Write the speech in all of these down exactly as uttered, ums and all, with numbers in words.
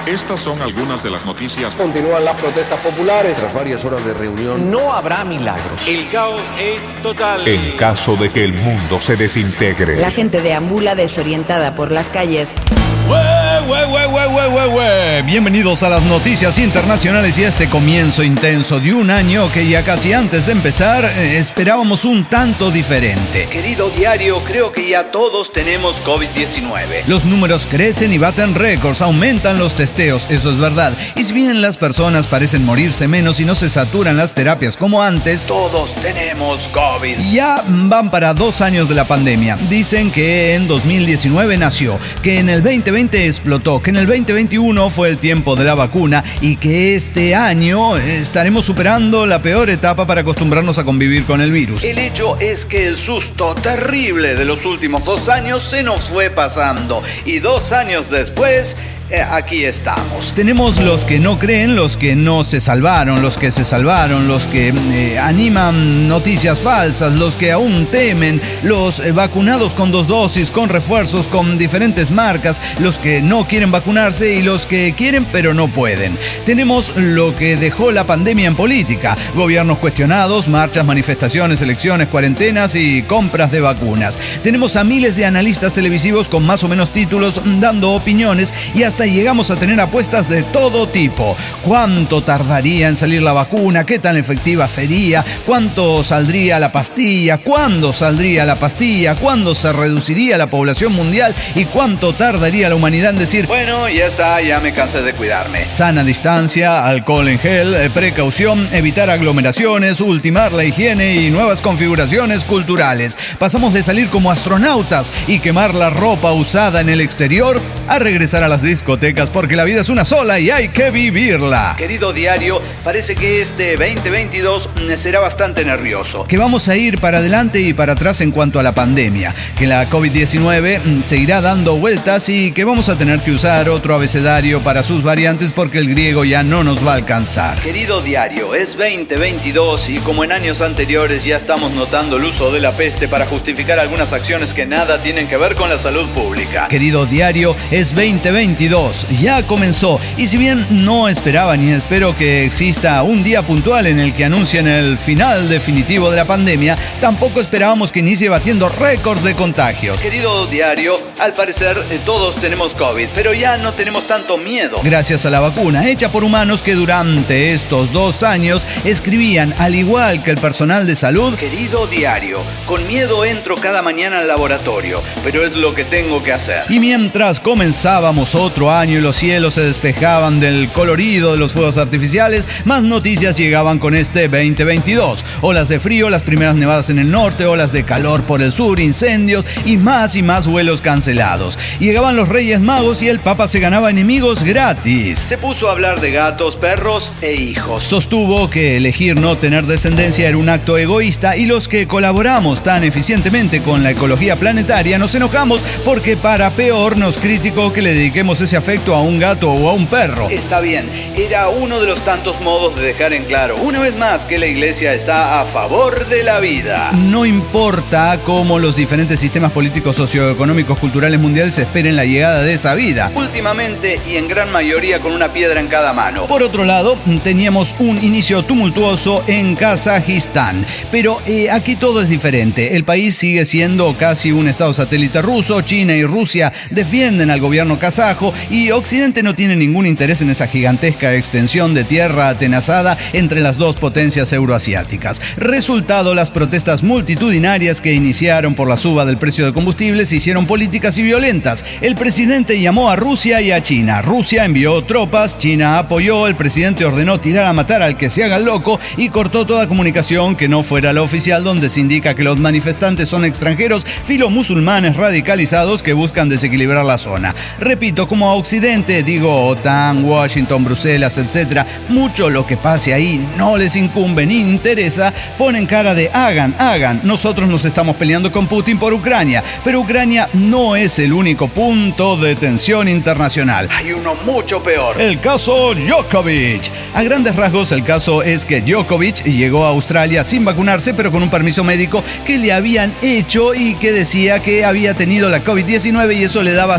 Estas son algunas de las noticias. Continúan las protestas populares. Tras varias horas de reunión, no habrá milagros. El caos es total. En caso de que el mundo se desintegre. La gente deambula desorientada por las calles. ¡Hue, hue, hue, hue, hue, hue, hue! Bienvenidos a las noticias internacionales y a este comienzo intenso de un año que ya casi antes de empezar eh, esperábamos un tanto diferente. Querido diario, creo que ya todos tenemos COVID diecinueve. Los números crecen y baten récords, aumentan los testeos, eso es verdad. Y si bien las personas parecen morirse menos y no se saturan las terapias como antes, todos tenemos COVID. Ya van para dos años de la pandemia. Dicen que en dos mil diecinueve nació, que en el veinte veinte explotó, que en el veinte veintiuno fue el tiempo de la vacuna y que este año estaremos superando la peor etapa para acostumbrarnos a convivir con el virus. El hecho es que el susto terrible de los últimos dos años se nos fue pasando y dos años después... Eh, aquí estamos. Tenemos los que no creen, los que no se salvaron, los que se salvaron, los que eh, animan noticias falsas, los que aún temen, los eh, vacunados con dos dosis, con refuerzos, con diferentes marcas, los que no quieren vacunarse y los que quieren pero no pueden. Tenemos lo que dejó la pandemia en política: gobiernos cuestionados, marchas, manifestaciones, elecciones, cuarentenas y compras de vacunas. Tenemos a miles de analistas televisivos con más o menos títulos dando opiniones y hasta Hasta llegamos a tener apuestas de todo tipo. ¿Cuánto tardaría en salir la vacuna? ¿Qué tan efectiva sería? ¿Cuánto saldría la pastilla? ¿Cuándo saldría la pastilla? ¿Cuándo se reduciría la población mundial? ¿Y cuánto tardaría la humanidad en decir, bueno, ya está, ya me cansé de cuidarme? Sana distancia, alcohol en gel, precaución, evitar aglomeraciones, ultimar la higiene y nuevas configuraciones culturales. Pasamos de salir como astronautas y quemar la ropa usada en el exterior a regresar a las discotecas porque la vida es una sola y hay que vivirla. Querido diario, parece que este veinte veintidós será bastante nervioso. Que vamos a ir para adelante y para atrás en cuanto a la pandemia, que la COVID diecinueve seguirá dando vueltas y que vamos a tener que usar otro abecedario para sus variantes porque el griego ya no nos va a alcanzar. Querido diario, es veinte veintidós y como en años anteriores ya estamos notando el uso de la peste para justificar algunas acciones que nada tienen que ver con la salud pública. Querido diario, es veinte veintidós. Ya comenzó y si bien no esperaba ni espero que exista un día puntual en el que anuncien el final definitivo de la pandemia, tampoco esperábamos que inicie batiendo récords de contagios. Querido diario, al parecer eh, todos tenemos COVID, pero ya no tenemos tanto miedo. Gracias a la vacuna hecha por humanos que durante estos dos años escribían, al igual que el personal de salud, querido diario, con miedo entro cada mañana al laboratorio, pero es lo que tengo que hacer. Y mientras comenzábamos otro año y los cielos se despejaban del colorido de los fuegos artificiales, más noticias llegaban con este veinte veintidós. Olas de frío, las primeras nevadas en el norte, olas de calor por el sur, incendios y más y más vuelos cancelados. Llegaban los Reyes Magos y el Papa se ganaba enemigos gratis. Se puso a hablar de gatos, perros e hijos. Sostuvo que elegir no tener descendencia era un acto egoísta y los que colaboramos tan eficientemente con la ecología planetaria nos enojamos porque para peor nos criticó que le dediquemos ese afecto a un gato o a un perro. Está bien, era uno de los tantos modos de dejar en claro una vez más que la iglesia está a favor de la vida. No importa cómo los diferentes sistemas políticos, socioeconómicos, culturales mundiales esperen la llegada de esa vida. Últimamente y en gran mayoría con una piedra en cada mano. Por otro lado, teníamos un inicio tumultuoso en Kazajistán, pero eh, aquí todo es diferente. El país sigue siendo casi un estado satélite ruso. China y Rusia defienden al gobierno kazajo y Occidente no tiene ningún interés en esa gigantesca extensión de tierra atenazada entre las dos potencias euroasiáticas. Resultado, las protestas multitudinarias que iniciaron por la suba del precio de combustibles se hicieron políticas y violentas. El presidente llamó a Rusia y a China. Rusia envió tropas, China apoyó, el presidente ordenó tirar a matar al que se haga el loco y cortó toda comunicación que no fuera la oficial, donde se indica que los manifestantes son extranjeros filomusulmanes radicalizados que buscan desequilibrar la zona. Repito, como a Occidente, digo OTAN, Washington, Bruselas, etcétera, mucho lo que pase ahí no les incumbe ni interesa, ponen cara de hagan, hagan, nosotros nos estamos peleando con Putin por Ucrania, pero Ucrania no es el único punto de tensión internacional. Hay uno mucho peor. El caso Djokovic. A grandes rasgos, el caso es que Djokovic llegó a Australia sin vacunarse, pero con un permiso médico que le habían hecho y que decía que había tenido la COVID diecinueve y eso le daba cierto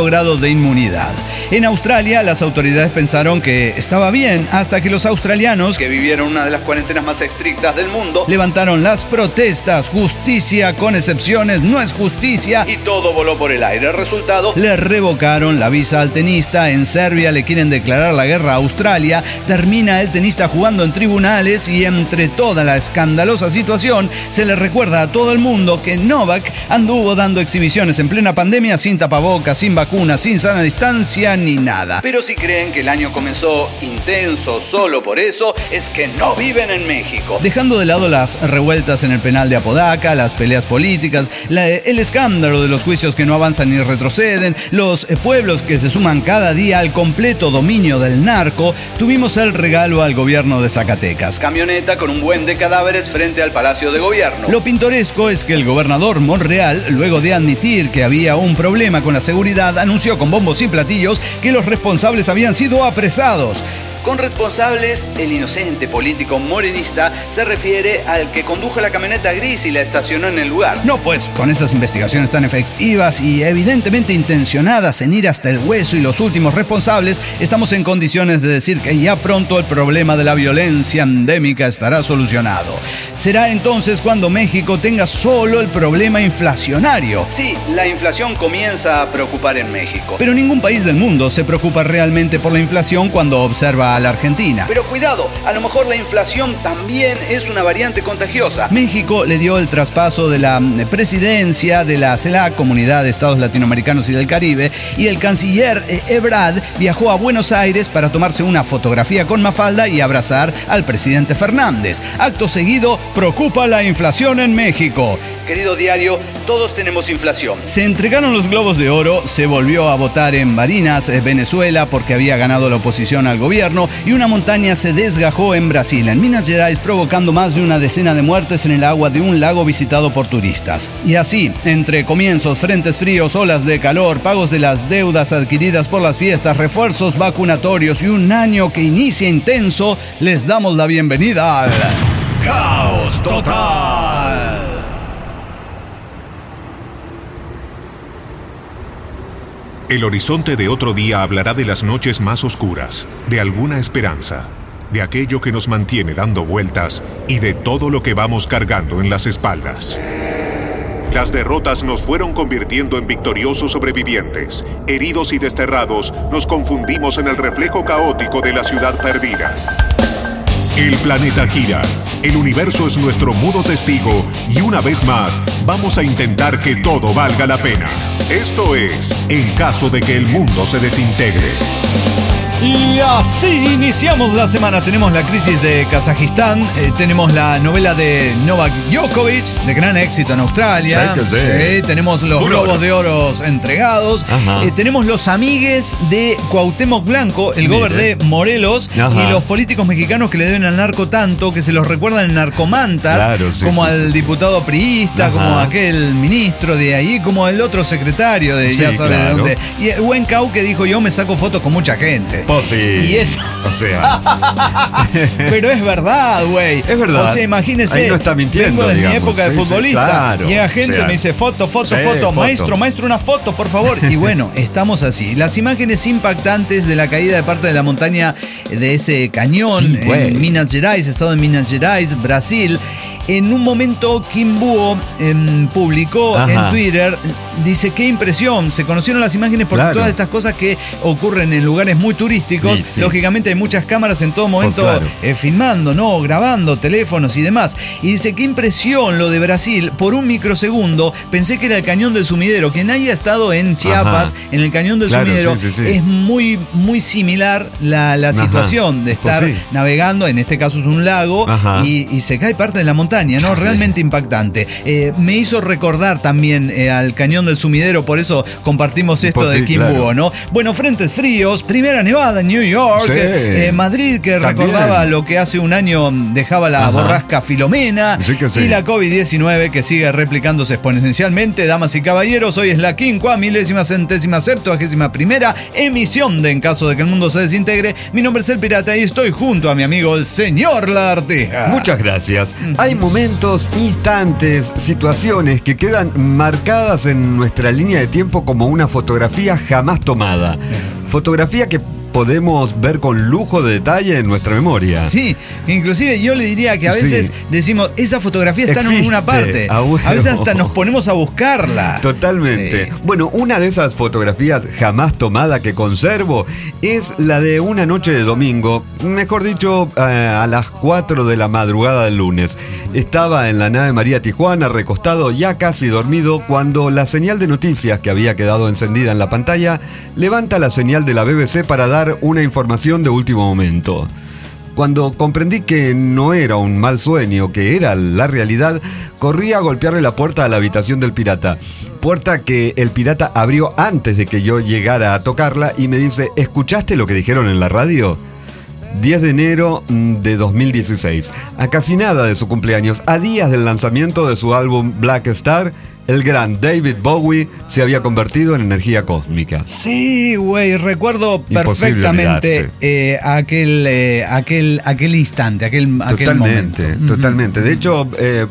grado de inmunidad. En Australia, las autoridades pensaron que estaba bien hasta que los australianos, que vivieron una de las cuarentenas más estrictas del mundo, levantaron las protestas. Justicia con excepciones no es justicia. Y todo voló por el aire. El resultado: le revocaron la visa al tenista. En Serbia le quieren declarar la guerra a Australia. Termina el tenista jugando en tribunales y entre toda la escandalosa situación se le recuerda a todo el mundo que Novak anduvo dando exhibiciones en plena pandemia sin tapabocas, sin vacuna, sin sana distancia ni nada. Pero si creen que el año comenzó intenso solo por eso, es que no viven en México. Dejando de lado las revueltas en el penal de Apodaca, las peleas políticas, la, el escándalo de los juicios que no avanzan ni retroceden, los pueblos que se suman cada día al completo dominio del narco, tuvimos el regalo al gobierno de Zacatecas. Camioneta con un buen de cadáveres frente al Palacio de Gobierno. Lo pintoresco es que el gobernador Monreal, luego de admitir que había un problema con la seguridad, anunció con bombos y platillos que los responsables habían sido apresados. Con responsables, el inocente político morenista se refiere al que condujo la camioneta gris y la estacionó en el lugar. No, pues, con esas investigaciones tan efectivas y evidentemente intencionadas en ir hasta el hueso y los últimos responsables, estamos en condiciones de decir que ya pronto el problema de la violencia endémica estará solucionado. Será entonces cuando México tenga solo el problema inflacionario. Sí, la inflación comienza a preocupar en México. Pero ningún país del mundo se preocupa realmente por la inflación cuando observa a la Argentina. Pero cuidado, a lo mejor la inflación también es una variante contagiosa. México le dio el traspaso de la presidencia de la CELAC, Comunidad de Estados Latinoamericanos y del Caribe, y el canciller Ebrard viajó a Buenos Aires para tomarse una fotografía con Mafalda y abrazar al presidente Fernández. Acto seguido, preocupa la inflación en México. Querido diario, todos tenemos inflación. Se entregaron los globos de oro, se volvió a votar en Barinas, Venezuela, porque había ganado la oposición al gobierno, y una montaña se desgajó en Brasil, en Minas Gerais, provocando más de una decena de muertes en el agua de un lago visitado por turistas. Y así, entre comienzos, frentes fríos, olas de calor, pagos de las deudas adquiridas por las fiestas, refuerzos vacunatorios y un año que inicia intenso, les damos la bienvenida al Caos Total. El horizonte de otro día hablará de las noches más oscuras, de alguna esperanza, de aquello que nos mantiene dando vueltas y de todo lo que vamos cargando en las espaldas. Las derrotas nos fueron convirtiendo en victoriosos sobrevivientes. Heridos y desterrados, nos confundimos en el reflejo caótico de la ciudad perdida. El planeta gira, el universo es nuestro mudo testigo y una vez más vamos a intentar que todo valga la pena. Esto es, en caso de que el mundo se desintegre. Y así iniciamos la semana. Tenemos la crisis de Kazajistán, eh, tenemos la novela de Novak Djokovic, de gran éxito en Australia. Sí, que sí. Sí, tenemos los Furor. globos de oro entregados. Eh, tenemos los amigues de Cuauhtémoc Blanco, el Mire. gober de Morelos. Ajá. Y los políticos mexicanos que le deben al narco tanto que se los recuerdan en narcomantas, Claro, sí, como sí, al sí, sí. diputado priista, Ajá. como aquel ministro de ahí, como el otro secretario de Sí, ya sabes claro. de dónde. Y el buen Cau que dijo: yo me saco fotos con mucha gente. Pues sí. Y eso. O sea. Pero es verdad, güey. Es verdad. O sea, imagínese. Ahí no está mintiendo, Vengo de digamos. mi época de Sí, sí, futbolista. claro. Llega gente, O sea, me dice foto, foto, sí, foto. foto. Maestro, maestro, una foto, por favor. Y bueno, estamos así. Las imágenes impactantes de la caída de parte de la montaña de ese cañón Sí, güey. en Minas Gerais, estado de Minas Gerais, Brasil. En un momento, Kim Búho em, publicó Ajá. en Twitter, dice: qué impresión, se conocieron las imágenes porque Claro. todas estas cosas que ocurren en lugares muy turísticos, Sí, sí. lógicamente hay muchas cámaras en todo momento Pues claro. eh, filmando, ¿no? Grabando, teléfonos y demás. Y dice: qué impresión lo de Brasil, por un microsegundo pensé que era el Cañón del Sumidero. Quien haya estado en Chiapas, Ajá. en el Cañón del Claro, Sumidero, sí, sí, sí. es muy, muy similar la, la Ajá. situación de Pues estar sí. navegando, en este caso es un lago, Ajá. y, y se cae parte de la montaña, ¿no? Realmente impactante. Eh, me hizo recordar también eh, al Cañón del Sumidero, por eso compartimos esto Pues de sí, Kim claro. Búho, ¿no? Bueno, frentes fríos, primera nevada en New York, Sí. eh, Madrid, que También. recordaba lo que hace un año dejaba la Ajá. borrasca Filomena, Sí que sí. y la COVID diecinueve que sigue replicándose exponencialmente. Damas y caballeros, hoy es la quincuá, milésima, centésima, septuagésima primera emisión de En caso de que el mundo se desintegre. Mi nombre es El Pirata y estoy junto a mi amigo el señor Lagartija. Muchas gracias. Hay momentos, instantes, situaciones que quedan marcadas en nuestra línea de tiempo como una fotografía jamás tomada. Fotografía que podemos ver con lujo de detalle en nuestra memoria. Sí, inclusive yo le diría que a veces sí. decimos, esa fotografía está Existe, en alguna parte. Abuelo. A veces hasta nos ponemos a buscarla. Totalmente. Sí. Bueno, una de esas fotografías jamás tomada que conservo es la de una noche de domingo, mejor dicho, a las cuatro de la madrugada del lunes. Estaba en la nave María Tijuana, recostado, ya casi dormido, cuando la señal de noticias que había quedado encendida en la pantalla levanta la señal de la B B C para dar una información de último momento. Cuando comprendí que no era un mal sueño, que era la realidad, corrí a golpearle la puerta a la habitación del pirata. Puerta que el pirata abrió antes de que yo llegara a tocarla y me dice, ¿escuchaste lo que dijeron en la radio? diez de enero de dos mil dieciséis, a casi nada de su cumpleaños, a días del lanzamiento de su álbum Black Star, el gran David Bowie se había convertido en energía cósmica. Sí, güey, recuerdo perfectamente eh, aquel, eh, aquel, aquel instante, aquel, aquel momento. Totalmente, totalmente. De hecho, eh,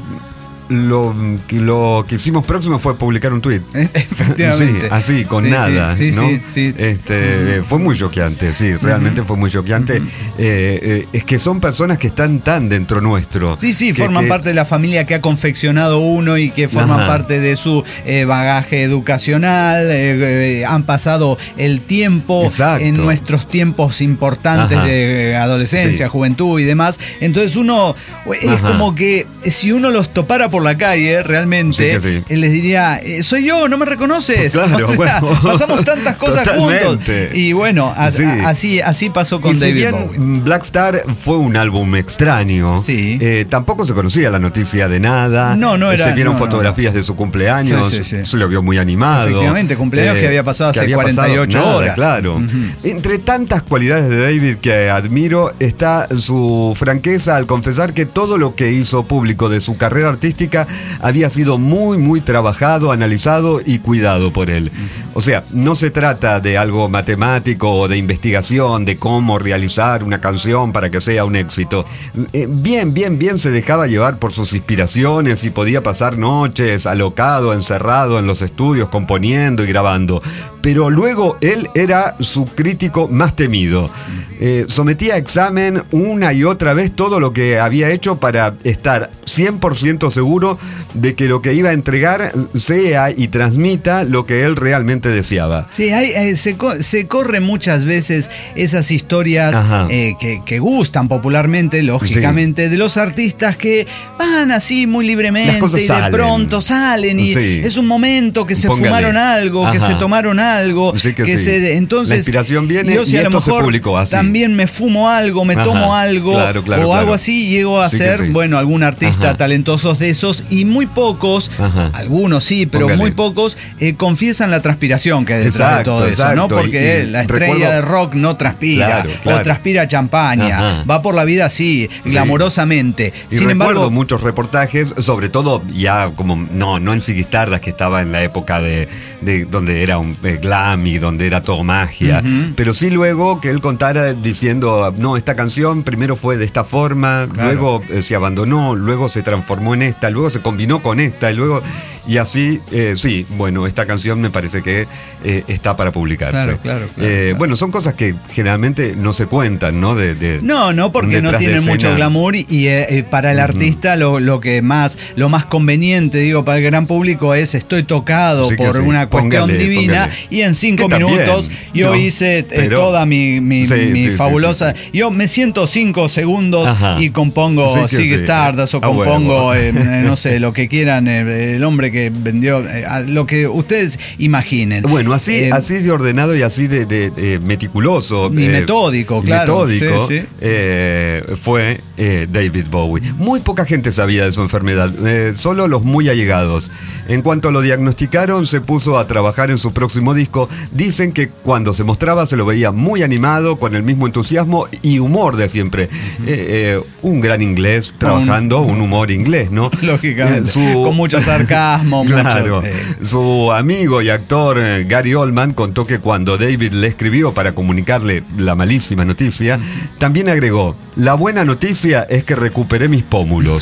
Lo, lo que hicimos próximo fue publicar un tuit. Efectivamente. Sí, así, con sí, nada. Sí, sí, ¿no? sí, sí. Este, uh-huh. Fue muy choqueante, sí, realmente uh-huh. fue muy choqueante. Uh-huh. eh, eh, es que son personas que están tan dentro nuestro. Sí, sí, que, forman que... parte de la familia que ha confeccionado uno y que forman Ajá. parte de su eh, bagaje educacional. Eh, eh, han pasado el tiempo Exacto. en nuestros tiempos importantes Ajá. de adolescencia, sí. juventud y demás. Entonces uno, es Ajá. como que si uno los topara por la calle, realmente, sí sí. les diría, soy yo, ¿no me reconoces? Pues claro, o sea, bueno, pasamos tantas cosas totalmente. juntos. Y bueno, a, sí. a, así, así pasó con y David si bien Bowie. Black Star fue un álbum extraño, sí. eh, tampoco se conocía la noticia de nada. No, no era. Se vieron no, fotografías no. de su cumpleaños, sí, sí, sí. se lo vio muy animado. Efectivamente, cumpleaños eh, que había pasado hace había cuarenta y ocho pasado, horas. Nada, claro. Uh-huh. Entre tantas cualidades de David que admiro está su franqueza al confesar que todo lo que hizo público de su carrera artística había sido muy, muy trabajado, analizado y cuidado por él. O sea, no se trata de algo matemático o de investigación de cómo realizar una canción para que sea un éxito. Eh, bien, bien, bien se dejaba llevar por sus inspiraciones y podía pasar noches alocado, encerrado en los estudios, componiendo y grabando. Pero luego él era su crítico más temido. Eh, sometía a examen una y otra vez todo lo que había hecho para estar cien por ciento seguro de que lo que iba a entregar sea y transmita lo que él realmente deseaba. Sí, hay, eh, se, co- se corren muchas veces esas historias eh, que, que gustan popularmente, lógicamente, sí. de los artistas que van así muy libremente y de salen. pronto salen y sí. es un momento que se Póngale. fumaron algo, Ajá. que se tomaron algo, sí que, que sí. se entonces la inspiración viene yo, si y a esto lo mejor se publicó así. También me fumo algo, me Ajá. tomo algo claro, claro, o claro. algo así, llego a sí ser, sí. bueno, algún artista Ajá. talentosos de esos y muy pocos, Ajá. algunos sí, pero Póngale. muy pocos eh, confiesan la transpiración que hay detrás exacto, de todo eso, exacto. ¿no? Porque y, y la estrella recuerdo... de rock no transpira, claro, claro. o transpira champaña, Ajá. va por la vida así, glamorosamente. Sí. Y Sin recuerdo embargo, muchos reportajes, sobre todo ya como, no, no en Sigistardas, que estaba en la época de, de donde era un eh, glam y donde era todo magia, uh-huh. pero sí luego que él contara diciendo, no, esta canción primero fue de esta forma, claro. luego eh, se abandonó, luego se transformó en esta, luego se combinó con esta, y luego... Y así, eh, sí, bueno, esta canción me parece que eh, está para publicarse. Claro, claro, claro, eh, claro. Bueno, son cosas que generalmente no se cuentan, ¿no? De, de, no, no, porque no tienen mucho glamour y, y eh, para el uh-huh. artista lo, lo que más, lo más conveniente, digo, para el gran público es estoy tocado sí por sí. una cuestión póngale, divina póngale. y en cinco que minutos también, yo no, hice eh, pero, toda mi, mi, sí, mi sí, fabulosa... Sí, sí, sí. Yo me siento cinco segundos Ajá. y compongo sí Ziggy sí. Stardust o ah, compongo, bueno. eh, no sé, lo que quieran, eh, el hombre que vendió, eh, lo que ustedes imaginen. Bueno, así, eh, así de ordenado y así de, de, de meticuloso. Y eh, metódico, claro. Metódico sí, sí. Eh, fue eh, David Bowie. Muy poca gente sabía de su enfermedad, eh, solo los muy allegados. En cuanto lo diagnosticaron, se puso a trabajar en su próximo disco. Dicen que cuando se mostraba se lo veía muy animado, con el mismo entusiasmo y humor de siempre. Uh-huh. eh, eh, un gran inglés trabajando un, un humor inglés, ¿no? Lógicamente. Eh, su, con mucho sarcasmo. Claro. Mucho, eh. Su amigo y actor eh, Gary Oldman contó que cuando David le escribió para comunicarle la malísima noticia, uh-huh. también agregó: la buena noticia es que recuperé mis pómulos.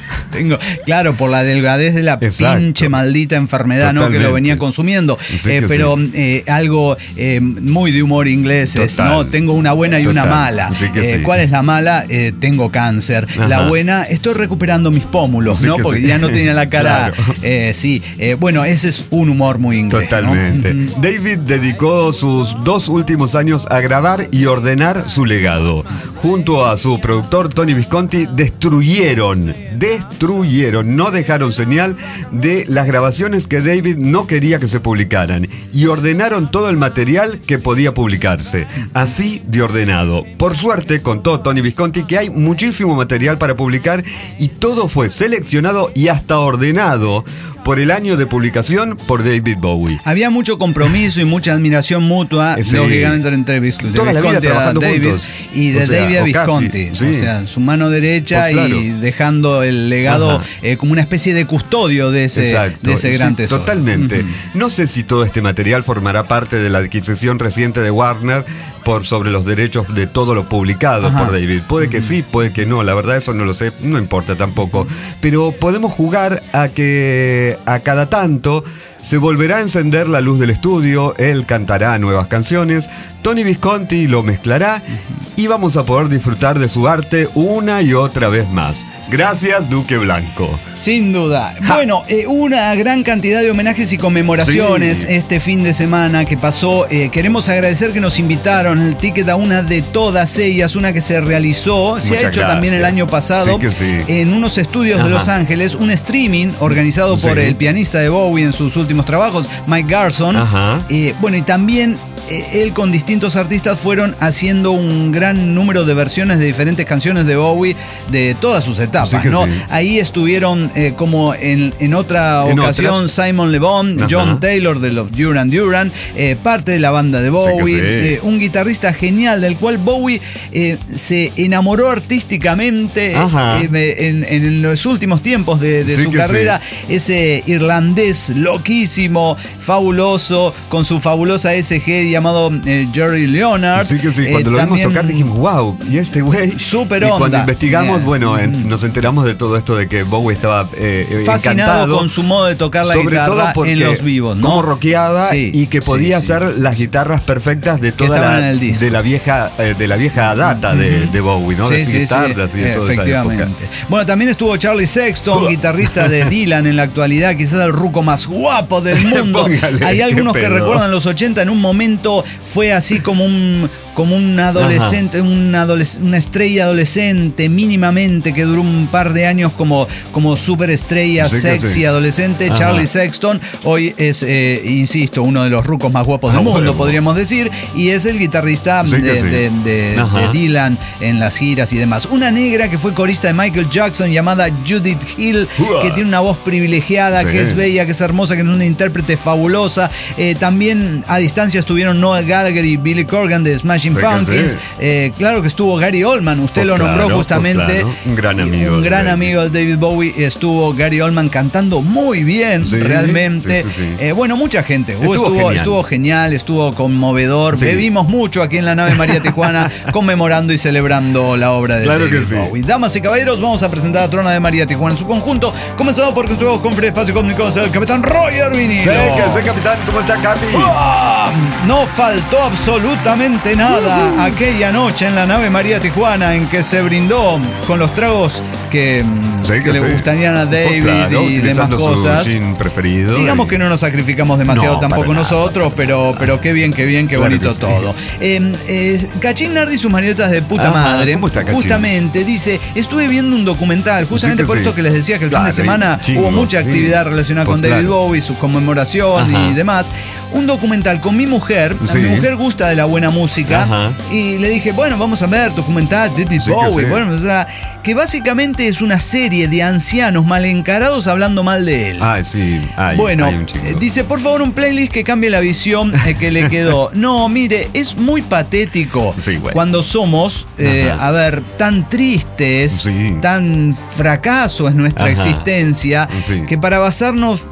Tengo, claro, por la delgadez de la Exacto. pinche maldita enfermedad, ¿no? Que lo venía consumiendo. Sí eh, que pero sí. eh, algo eh, muy de humor inglés, Total. ¿no? Tengo una buena y Total. una mala. Sí que Eh, sí. ¿Cuál es la mala? Eh, tengo cáncer. Ajá. La buena, estoy recuperando mis pómulos, Sí ¿no? que Porque sí. ya no tenía la cara. Claro. eh, sí. Eh, bueno, ese es un humor muy inglés. Totalmente. ¿no? David dedicó sus dos últimos años a grabar y ordenar su legado. Junto a su productor Tony Visconti, destruyeron, destruyeron, no dejaron señal de las grabaciones que David no quería que se publicaran y ordenaron todo el material que podía publicarse. Así de ordenado. Por suerte, contó Tony Visconti, que hay muchísimo material para publicar y todo fue seleccionado y hasta ordenado por el año de publicación por David Bowie. Había mucho compromiso y mucha admiración mutua, Sí. lógicamente, entre Visconti, Toda la vida Visconti a trabajando David juntos. y de O sea, David a o casi, Visconti. sí. O sea, su mano derecha Pues claro. y dejando el legado eh, como una especie de custodio de ese, Exacto. de ese gran Sí, tesoro. totalmente. Ujú. No sé si todo este material formará parte de la adquisición reciente de Warner por sobre los derechos de todo lo publicado Ajá. por David. Puede que sí, puede que no. La verdad eso no lo sé, no importa tampoco. Pero podemos jugar a que a cada tanto se volverá a encender la luz del estudio, él cantará nuevas canciones, Tony Visconti lo mezclará y vamos a poder disfrutar de su arte una y otra vez más. Gracias, Duque Blanco. Sin duda. Bueno, eh, una gran cantidad de homenajes y conmemoraciones Sí. este fin de semana que pasó. Eh, queremos agradecer que nos invitaron el ticket a una de todas ellas, una que se realizó, se Muchas ha hecho también el gracias. año pasado Sí que sí. en unos estudios Ajá. de Los Ángeles, un streaming organizado por Sí. el pianista de Bowie en sus últimos trabajos, Mike Garson. Ajá. Eh, bueno, y también eh, él con distintos artistas fueron haciendo un gran número de versiones de diferentes canciones de Bowie de todas sus etapas, Sí que ¿no? sí. Ahí estuvieron eh, como en, en otra En ocasión otras. Simon Le Bon, Ajá. John Taylor de los Duran Duran, eh, parte de la banda de Bowie, Sí que sí. eh, un guitarrista genial del cual Bowie eh, se enamoró artísticamente Ajá. eh, en, en los últimos tiempos de, de Sí su que carrera. Ese irlandés loquísimo, fabuloso, con su fabulosa S G llamado eh, Jerry Leonard. Sí que sí, Eh, cuando lo vimos también tocar dijimos, wow, y este güey. Súper Y cuando onda. investigamos, Bien. bueno, en- nos enteramos de todo esto de que Bowie estaba eh, fascinado encantado, con su modo de tocar la sobre todo guitarra porque en los vivos, ¿no? cómo rockeaba Sí, y que podía sí, sí. hacer las guitarras perfectas de toda estaban la en el disco. de la vieja eh, de la vieja data de, de Bowie, ¿no? de Sí, sí, Ziggy sí, Stardust y de toda esa época. efectivamente. Bueno, también estuvo Charlie Sexton, guitarrista de Dylan en la actualidad, quizás el ruco más guapo del mundo. Póngale, Hay algunos qué que pedo. recuerdan los ochenta, en un momento fue así como un como un adolescente, un adoles- una estrella adolescente mínimamente que duró un par de años como, como superestrella Sí que sexy sí. adolescente. Ajá. Charlie Sexton hoy es, eh, insisto, uno de los rucos más guapos del Ah, mundo, bueno. podríamos decir, y es el guitarrista Sí que de, sí. de- de- Ajá. de Dylan en las giras y demás. Una negra que fue corista de Michael Jackson llamada Judith Hill, Uah. que tiene una voz privilegiada, Sí. que es bella, que es hermosa, que es una intérprete fabulosa. Eh, también a distancia estuvieron Noel Gallagher y Billy Corgan de Smashing Sí que Pumpkins. sí. Eh, claro que estuvo Gary Oldman, usted Pues lo nombró claro, justamente. pues claro. Un gran Y amigo Un de gran David. amigo de David Bowie. Estuvo Gary Oldman cantando muy bien, Sí, realmente. sí, sí, sí. Eh, bueno, mucha gente. Estuvo Estuvo, genial. estuvo genial, estuvo conmovedor. Sí. Bebimos mucho aquí en la nave María Tijuana, conmemorando y celebrando la obra de Claro David que sí. Bowie. Damas y caballeros, vamos a presentar a Trona de María Tijuana en su conjunto. Comenzado por nuestro con Espacio Comunicados, el capitán Roger Vinilo. Sí, que soy capitán, ¿cómo está Capi? ¡Ah! No faltó absolutamente nada aquella noche en la nave María Tijuana en que se brindó con los tragos que, mm, Sí, que que le sí. gustarían a Pues David claro, y demás utilizando su cosas. gin preferido. Digamos y- que no nos sacrificamos demasiado No, tampoco para nada, nosotros, para pero, nada. pero qué bien, qué bien, qué Claro bonito que sí. todo. Eh, eh, Cachín Nardi y sus marionetas de puta Ajá, madre. ¿cómo está Cachín? Justamente dice, estuve viendo un documental, justamente Sí que por sí. esto que les decía que el fin de Claro, semana y chingos, hubo mucha sí. actividad relacionada Pues con David claro. Bowie, su conmemoración Ajá. y demás. Un documental con mi mujer. A Sí. mi mujer gusta de la buena música. Ajá. Y le dije, bueno, vamos a ver documental de David Sí que Bowie. sí. Bueno, o sea, que básicamente es una serie de ancianos mal encarados hablando mal de él. Ah, sí, hay, Bueno, hay un chingo. eh, dice, por favor, un playlist que cambie la visión eh, que le quedó. No, mire, es muy patético Sí, bueno. cuando somos, eh, Ajá. a ver, tan tristes, Sí. tan fracaso es nuestra Ajá. existencia, Sí. que para basarnos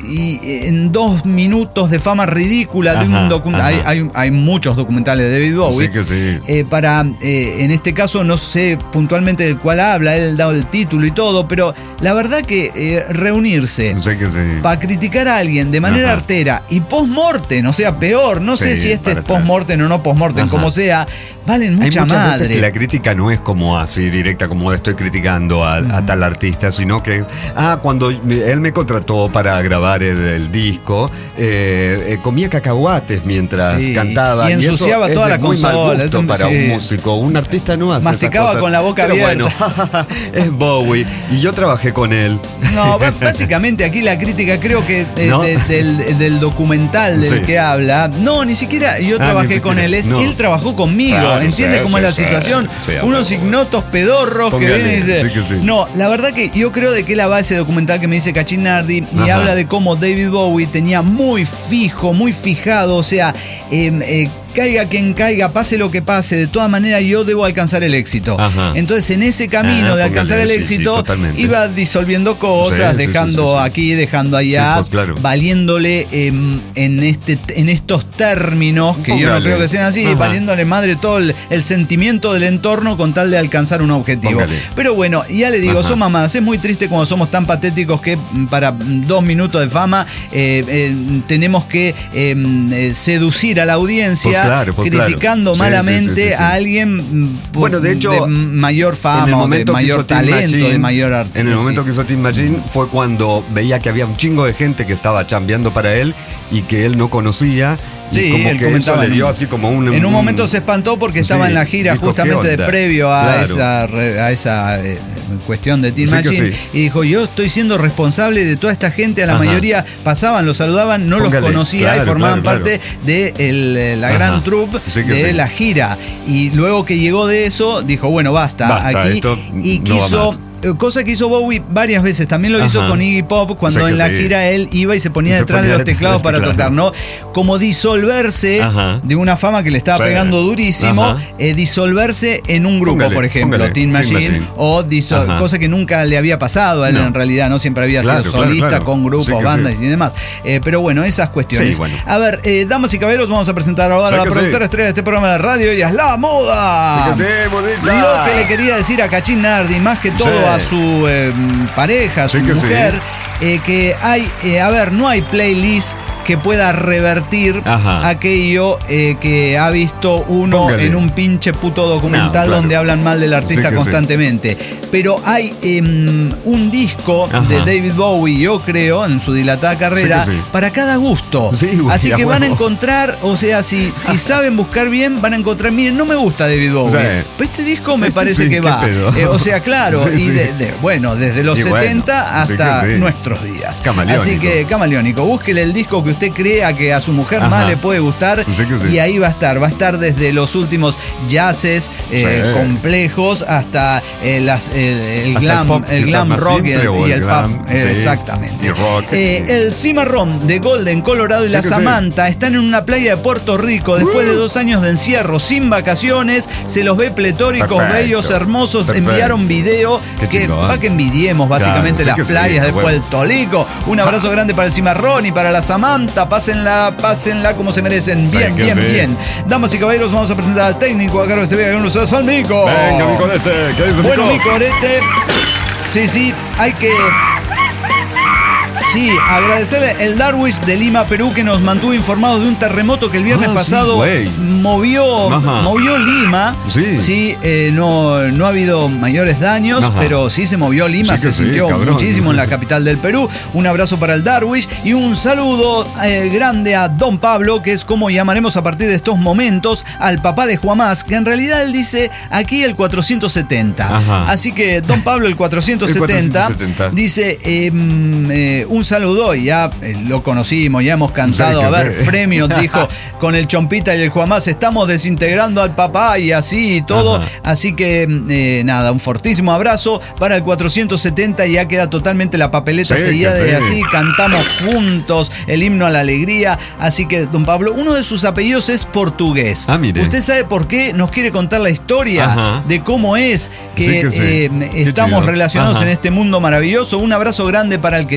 y en dos minutos de fama ridícula de Ajá, un documental. Hay, hay, hay muchos documentales de David Bowie. Sí que sí. Eh, para, eh, en este caso, no sé puntualmente del cual habla, él dado el título y todo, pero la verdad que eh, reunirse Sí que sí. para criticar a alguien de manera Ajá. artera y post-mortem, o sea, peor, no sé Sí, si este para es atrás. post-mortem o no post-mortem, Ajá. como sea, valen Hay mucha muchas veces madre. que la crítica no es como así directa, como estoy criticando a, a tal artista, sino que es, ah, cuando me- él me contrató para grabar el, el disco, eh, eh, comía cacahuates mientras Sí, cantaba. y eso ensuciaba es toda de la muy mal consola, gusto entonces, para sí. un músico. Un artista no hace esas Masticaba cosas. con la boca Pero abierta. bueno, es Bowie. Y yo trabajé con él. No, b- básicamente aquí la crítica creo que eh, ¿No? de- del, del documental del Sí. que habla, no, ni siquiera yo Ah, trabajé ni con siquiera, él, es, no. él trabajó conmigo, Claro, ¿entiende sí, cómo sí, es la sí, situación? sí, a Unos huevo. ignotos pedorros Póngale, que vienen y dicen, sí que sí. no, la verdad que yo creo de que él va ese documental que me dice Cachinardi y Ajá. habla de cómo David Bowie tenía muy fijo, muy fijado, o sea, eh, eh, caiga quien caiga, pase lo que pase, de todas maneras yo debo alcanzar el éxito. Ajá. Entonces en ese camino Ah, de alcanzar póngale, el sí, sí, éxito totalmente. iba disolviendo cosas, Sí, sí, dejando sí, sí, sí. aquí, dejando allá, Sí, pues, claro. valiéndole eh, en este en estos términos, que yo no Póngale. creo que sean así, Ajá. valiéndole madre todo el, el sentimiento del entorno con tal de alcanzar un objetivo. Póngale. Pero bueno, ya le digo, Ajá. son mamadas, es muy triste cuando somos tan patéticos que mm, para mm, dos minutos de fama eh, eh, tenemos que eh, eh, seducir a la audiencia Pues claro, pues claro. criticando Sí, malamente sí, sí, sí, sí. a alguien mm, por- Bueno, de hecho, mayor fama, en el o de momento que mayor hizo Teen talento, Machine, de mayor arte. En el momento sí. que hizo Teen Machine fue cuando veía que había un chingo de gente que estaba chambeando para él y que él no conocía. Y Sí, como él que eso comentaba le en dio un- así como un... En un momento se espantó porque estaba Sí, en la gira dijo, justamente ¿qué de onda? previo a Claro. esa, re- a esa eh, cuestión de Teen Sí que Machine sí. y dijo, yo estoy siendo responsable de toda esta gente, a la Ajá. mayoría pasaban, los saludaban, no Póngale, los conocía claro, y formaban claro, parte de el, eh, la Ajá. gran troupe Sí que de sí. la gira. Y luego que llegó de eso, dijo, bueno, basta, Basta, aquí. esto Y no va quiso... más. eh, Cosa que hizo Bowie varias veces, también lo hizo Ajá. con Iggy Pop cuando Sí que en la sí. gira él iba y se ponía Y se detrás ponía de los detrás teclados del para teclado. tocar, ¿no? Como disolverse Ajá. de una fama que le estaba Sí. pegando durísimo, Ajá. eh, disolverse en un grupo, Póngale, por ejemplo, póngale, Teen Teen Machine, Machine. o disol- Ajá. cosa que nunca le había pasado a él No. en realidad, ¿no? Siempre había Claro, sido claro, solista claro. con grupos, Sí que bandas sí. y demás. Eh, pero bueno, esas cuestiones. Sí, bueno. A ver, eh, damas y caballeros, vamos a presentar ahora Sí a la que productora sí. estrella de este programa de radio, y es La Moda. Sí que sí, bonita. Lo que le quería decir a Cachín Nardi, más que todo Sí. a su eh, pareja, a su Sí que sí. mujer, eh, que hay, eh, a ver, no hay playlist que pueda revertir Ajá. aquello eh, que ha visto uno Póngale. en un pinche puto documental No, claro. donde hablan mal del artista Sí que sí. constantemente. Pero hay em, un disco Ajá. de David Bowie, yo creo, en su dilatada carrera, Sí que sí. para cada gusto. Sí, güey, Así a que van a huevo. encontrar, o sea, si, si saben buscar bien, van a encontrar, miren, no me gusta David Bowie. Sí. Pero este disco me Este parece sí, que qué va. pedo. Eh, o sea, claro, Sí, y sí. de- de- bueno, desde los Y bueno, setenta sí hasta que sí. nuestros días. Camaleónico. Así que, camaleónico, búsquele el disco que usted crea que a su mujer Ajá. más le puede gustar, Sí que sí. y ahí va a estar. Va a estar desde los últimos jazzes eh, Sí. complejos hasta eh, las, el, el Hasta glam, el pop, el quizás glam más rock y simple, el, o y el el glam, pop. Eh, sí. Exactamente. Y rock, Eh, sí. el Cimarrón de Golden, Colorado y Sí la que sí. Samantha están en una playa de Puerto Rico después de dos años de encierro, sin vacaciones. Se los ve pletóricos, Perfecto. bellos, hermosos. Perfecto. Enviaron video Qué que chingón. para que envidiemos básicamente Claro, sí las que sí, playas de a huevo. Puerto Rico. Un abrazo grande para el Cimarrón y para la Samantha. Pásenla, pásenla como se merecen. Sí Bien, que bien, sí. bien. Damas y caballeros, vamos a presentar al técnico. Acá que se vea con ustedes al Mico. Venga, mi colete. ¿Qué dice Bueno, Mico? Mico, Orete. Sí, sí, hay que. Sí, agradecerle el Darwish de Lima, Perú, que nos mantuvo informados de un terremoto que el viernes Ah, sí, pasado güey. movió, Ajá. movió Lima. Sí. eh, no, no ha habido mayores daños, Ajá. pero sí se movió Lima, Sí que se sí, sintió cabrón. muchísimo en la capital del Perú. Un abrazo para el Darwish y un saludo eh, grande a Don Pablo, que es como llamaremos a partir de estos momentos al papá de Juamás, que en realidad él dice aquí el cuatrocientos setenta. Ajá. Así que Don Pablo el cuatrocientos setenta, El cuatrocientos setenta. dice eh, mm, eh, un saludo, ya eh, lo conocimos, ya hemos cansado. Sí, A que ver, sí. Premios dijo con el Chompita y el Juamás, estamos desintegrando al papá y así y todo. Ajá. Así que eh, nada, un fortísimo abrazo para el cuatrocientos setenta. Ya queda totalmente la papeleta Sí, seguida que de sí. así, cantamos juntos el himno a la alegría. Así que, don Pablo, uno de sus apellidos es portugués. Ah, mire. ¿Usted sabe por qué nos quiere contar la historia Ajá. de cómo es que, Sí que sí. eh, Qué estamos chido. relacionados Ajá. en este mundo maravilloso? Un abrazo grande para el querido don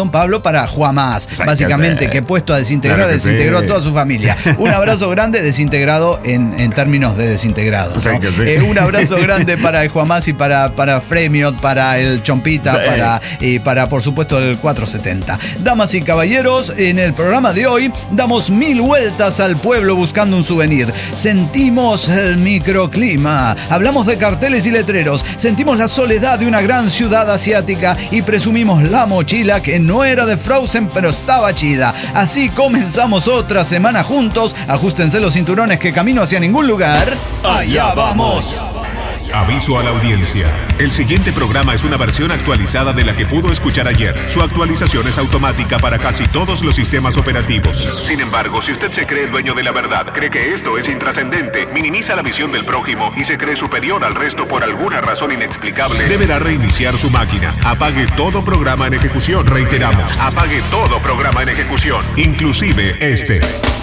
Juan Pablo para Juamás, Sí, básicamente, que que sí. puesto a desintegrar, Claro que desintegró sí. a toda su familia. Un abrazo grande, desintegrado en, en términos de desintegrado, ¿no? Sí, que sí. Eh, un abrazo grande para el Juamás y para, para Fremiot, para el Chompita, Sí. para, y para, por supuesto, el cuatrocientos setenta. Damas y caballeros, en el programa de hoy damos mil vueltas al pueblo buscando un souvenir. Sentimos el microclima, hablamos de carteles y letreros, sentimos la soledad de una gran ciudad asiática y presumimos la mochila que no era de Frozen pero estaba chida. Así comenzamos otra semana juntos. Ajustense los cinturones que camino hacia ningún lugar. ¡Allá vamos! Aviso a la audiencia. El siguiente programa es una versión actualizada de la que pudo escuchar ayer. Su actualización es automática para casi todos los sistemas operativos. Sin embargo, si usted se cree el dueño de la verdad, cree que esto es intrascendente, minimiza la visión del prójimo y se cree superior al resto por alguna razón inexplicable, deberá reiniciar su máquina. Apague todo programa en ejecución. Reiteramos, apague todo programa en ejecución, inclusive este.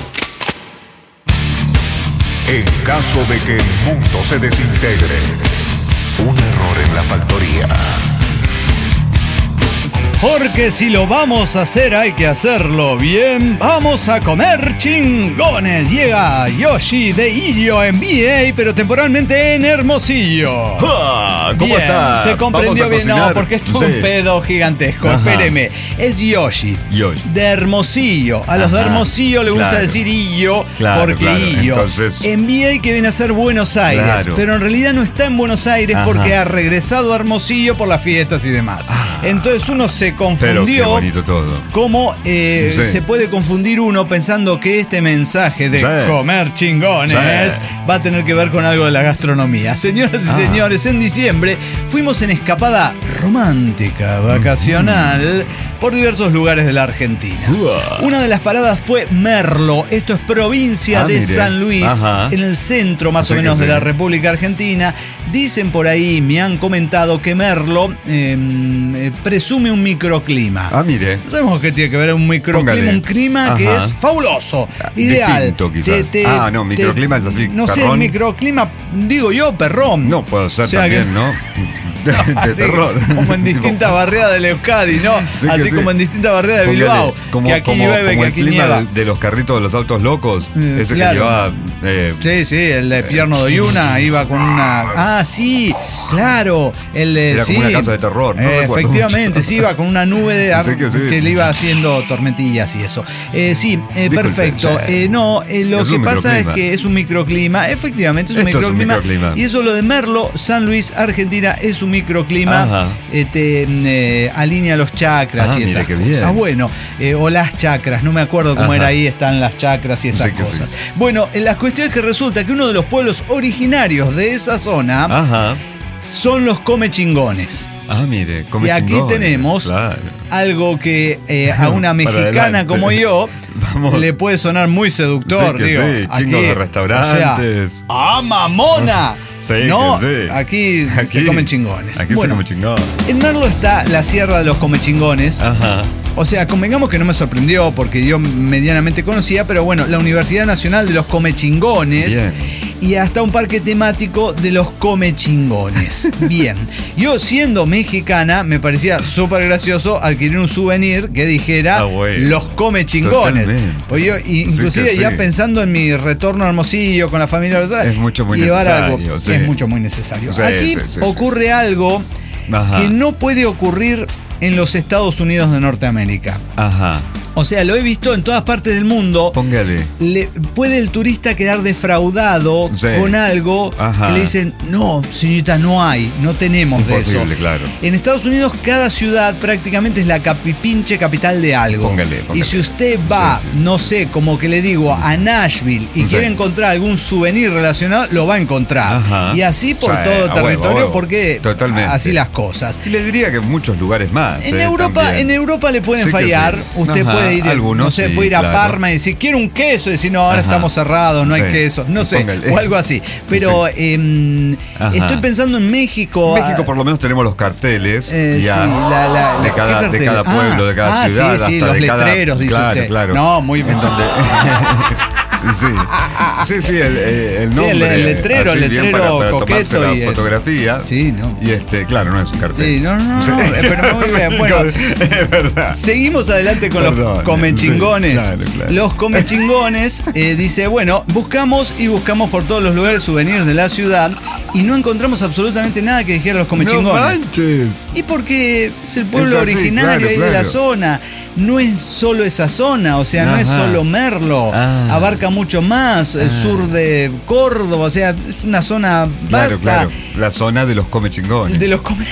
En caso de que el mundo se desintegre, un error en la factoría. Porque si lo vamos a hacer hay que hacerlo bien. Vamos a comer chingones. Llega Yoshi de Illo en V A, pero temporalmente en Hermosillo. Ah, ¿Cómo Bien, está? se comprendió Vamos a bien. No, cocinar. porque esto es Sí. un pedo gigantesco. Ajá. Espéreme. Es Yoshi. Yoshi. De Hermosillo. A los de Ajá. Hermosillo le gusta Claro. decir Illo Claro, porque claro. Illo. Entonces- En V A que viene a ser Buenos Aires. Claro. Pero en realidad no está en Buenos Aires Ajá. porque ha regresado a Hermosillo por las fiestas y demás. Entonces uno se Pero confundió. qué bonito todo. ¿Cómo eh, Sí. se puede confundir uno pensando que este mensaje de Sí. comer chingones Sí. va a tener que ver con algo de la gastronomía? Señoras y Ah. señores, en diciembre fuimos en escapada romántica, vacacional, por diversos lugares de la Argentina. Uah. Una de las paradas fue Merlo. Esto es provincia Ah, de mire. San Luis, Ajá. en el centro más Sí o que menos de sí. la República Argentina. Dicen por ahí, me han comentado que Merlo eh, eh, presume un microclima. Ah, mire. No sabemos qué tiene que ver un microclima, Póngale. un clima que Ajá. es fabuloso, ideal. Distinto, quizás. Ah, no, microclima es así, No sé, perrón. microclima, digo yo, perrón. No, puede ser O sea también, que- ¿no? De, de Así terror. como en distintas barriadas del Euskadi, ¿no? Sí que Así sí. como en distintas barriadas de Póngale, Bilbao. como, que aquí como- llueve, como que el aquí clima nieva. de, de los carritos de los autos locos. Eh, ese claro. que llevaba. eh, Sí, sí, el de Pierno de Yuna iba con una. Ah, sí, claro. El de, Era como sí. una casa de terror, no Eh, recuerdo efectivamente, mucho. sí, iba con una nube de ar- Sí que sí. que le iba haciendo tormentillas y eso. Eh, sí, eh, Disculpe, perfecto. sí. Eh, no, eh, lo Es que un pasa es microclima. que es un microclima. Efectivamente, es un, Esto es un microclima, microclima. Y eso lo de Merlo, San Luis, Argentina, es un microclima. Ajá. Eh, te eh, alinea los chakras Ah, y mire esas qué cosas. bien. Bueno, eh, o las chakras, no me acuerdo cómo Ajá. era ahí, están las chakras y esas Sí que sí. cosas. Bueno, eh, la cuestión es que resulta que uno de los pueblos originarios de esa zona Ajá. son los comechingones. Ah, mire, come Y aquí chingón. tenemos Claro. algo que eh, a una Para mexicana adelante. como yo Vamos. le puede sonar muy seductor. Sí que digo, sí, aquí, chingos de o restaurantes. sea, ¡ah, mamona! Sí, no, que sí. aquí, se comen chingones. Aquí Bueno, se come chingón. en Merlo está la Sierra de los Comechingones. Ajá. O sea, convengamos que no me sorprendió porque yo medianamente conocía, pero bueno, la Universidad Nacional de los Comechingones. Bien. Y hasta un parque temático de los comechingones. Bien. Yo, siendo mexicana, me parecía súper gracioso adquirir un souvenir que dijera Ah, bueno. los comechingones. Totalmente. Pues yo, inclusive, Sí que ya sí. pensando en mi retorno a Hermosillo con la familia, Es mucho, muy llevar necesario, algo sí. es mucho, muy necesario. Sí, Aquí sí, sí, ocurre sí. algo Ajá. que no puede ocurrir en los Estados Unidos de Norteamérica. Ajá. O sea, lo he visto en todas partes del mundo. Póngale. Le, puede el turista quedar defraudado Sí. con algo Ajá. que le dicen, no, señorita, no hay, no tenemos de eso. Imposible, claro. En Estados Unidos, cada ciudad prácticamente es la capi, pinche capital de algo. Póngale, póngale. Y si usted va, Sí, sí, sí. no sé, como que le digo, a Nashville y Sí. quiere encontrar algún souvenir relacionado, lo va a encontrar. Ajá. Y así por Sí, todo el a huevo, territorio, a huevo. porque Totalmente. así las cosas. Y le diría que en muchos lugares más. En eh, Europa, también. en Europa le pueden Sí que fallar. sí. Usted Ajá, puede ir, algunos no sé, sí, puede ir a claro. Parma y decir, quiero un queso, y decir, no, ahora Ajá. estamos cerrados, no hay Sí. queso, no sé, Póngale. o algo así. Pero Sí. eh, Ajá. estoy pensando en México. En México ah, por lo menos tenemos los carteles eh, ya sí, la- la- de, la- cada, ¿qué de cada cartel? pueblo, Ah, de cada ah, ciudad, sí, sí, hasta los de cada letreros, dice claro, usted. claro. No, muy bien. En donde Sí, sí, sí, el, el nombre. Sí, el, el letrero, así el bien letrero para, para coqueto tomarse la y el- fotografía. Sí, no. Y este, claro, no es un cartel. Sí, no, no, no, Sí. no, eh, pero muy bien. Bueno, es verdad. seguimos adelante con Perdón, los comechingones. sí, claro, claro. Los comechingones, eh, dice, bueno, buscamos y buscamos por todos los lugares souvenirs de la ciudad y no encontramos absolutamente nada que dijera los No comechingones. manches. Y porque es el pueblo Es así, originario claro, ahí de la claro. zona. No es solo esa zona, o sea, no es Ajá. solo Merlo. Ah. Abarca mucho más, el Ah. sur de Córdoba, o sea, es una zona Claro, vasta. claro. La zona de los comechingones. De los come-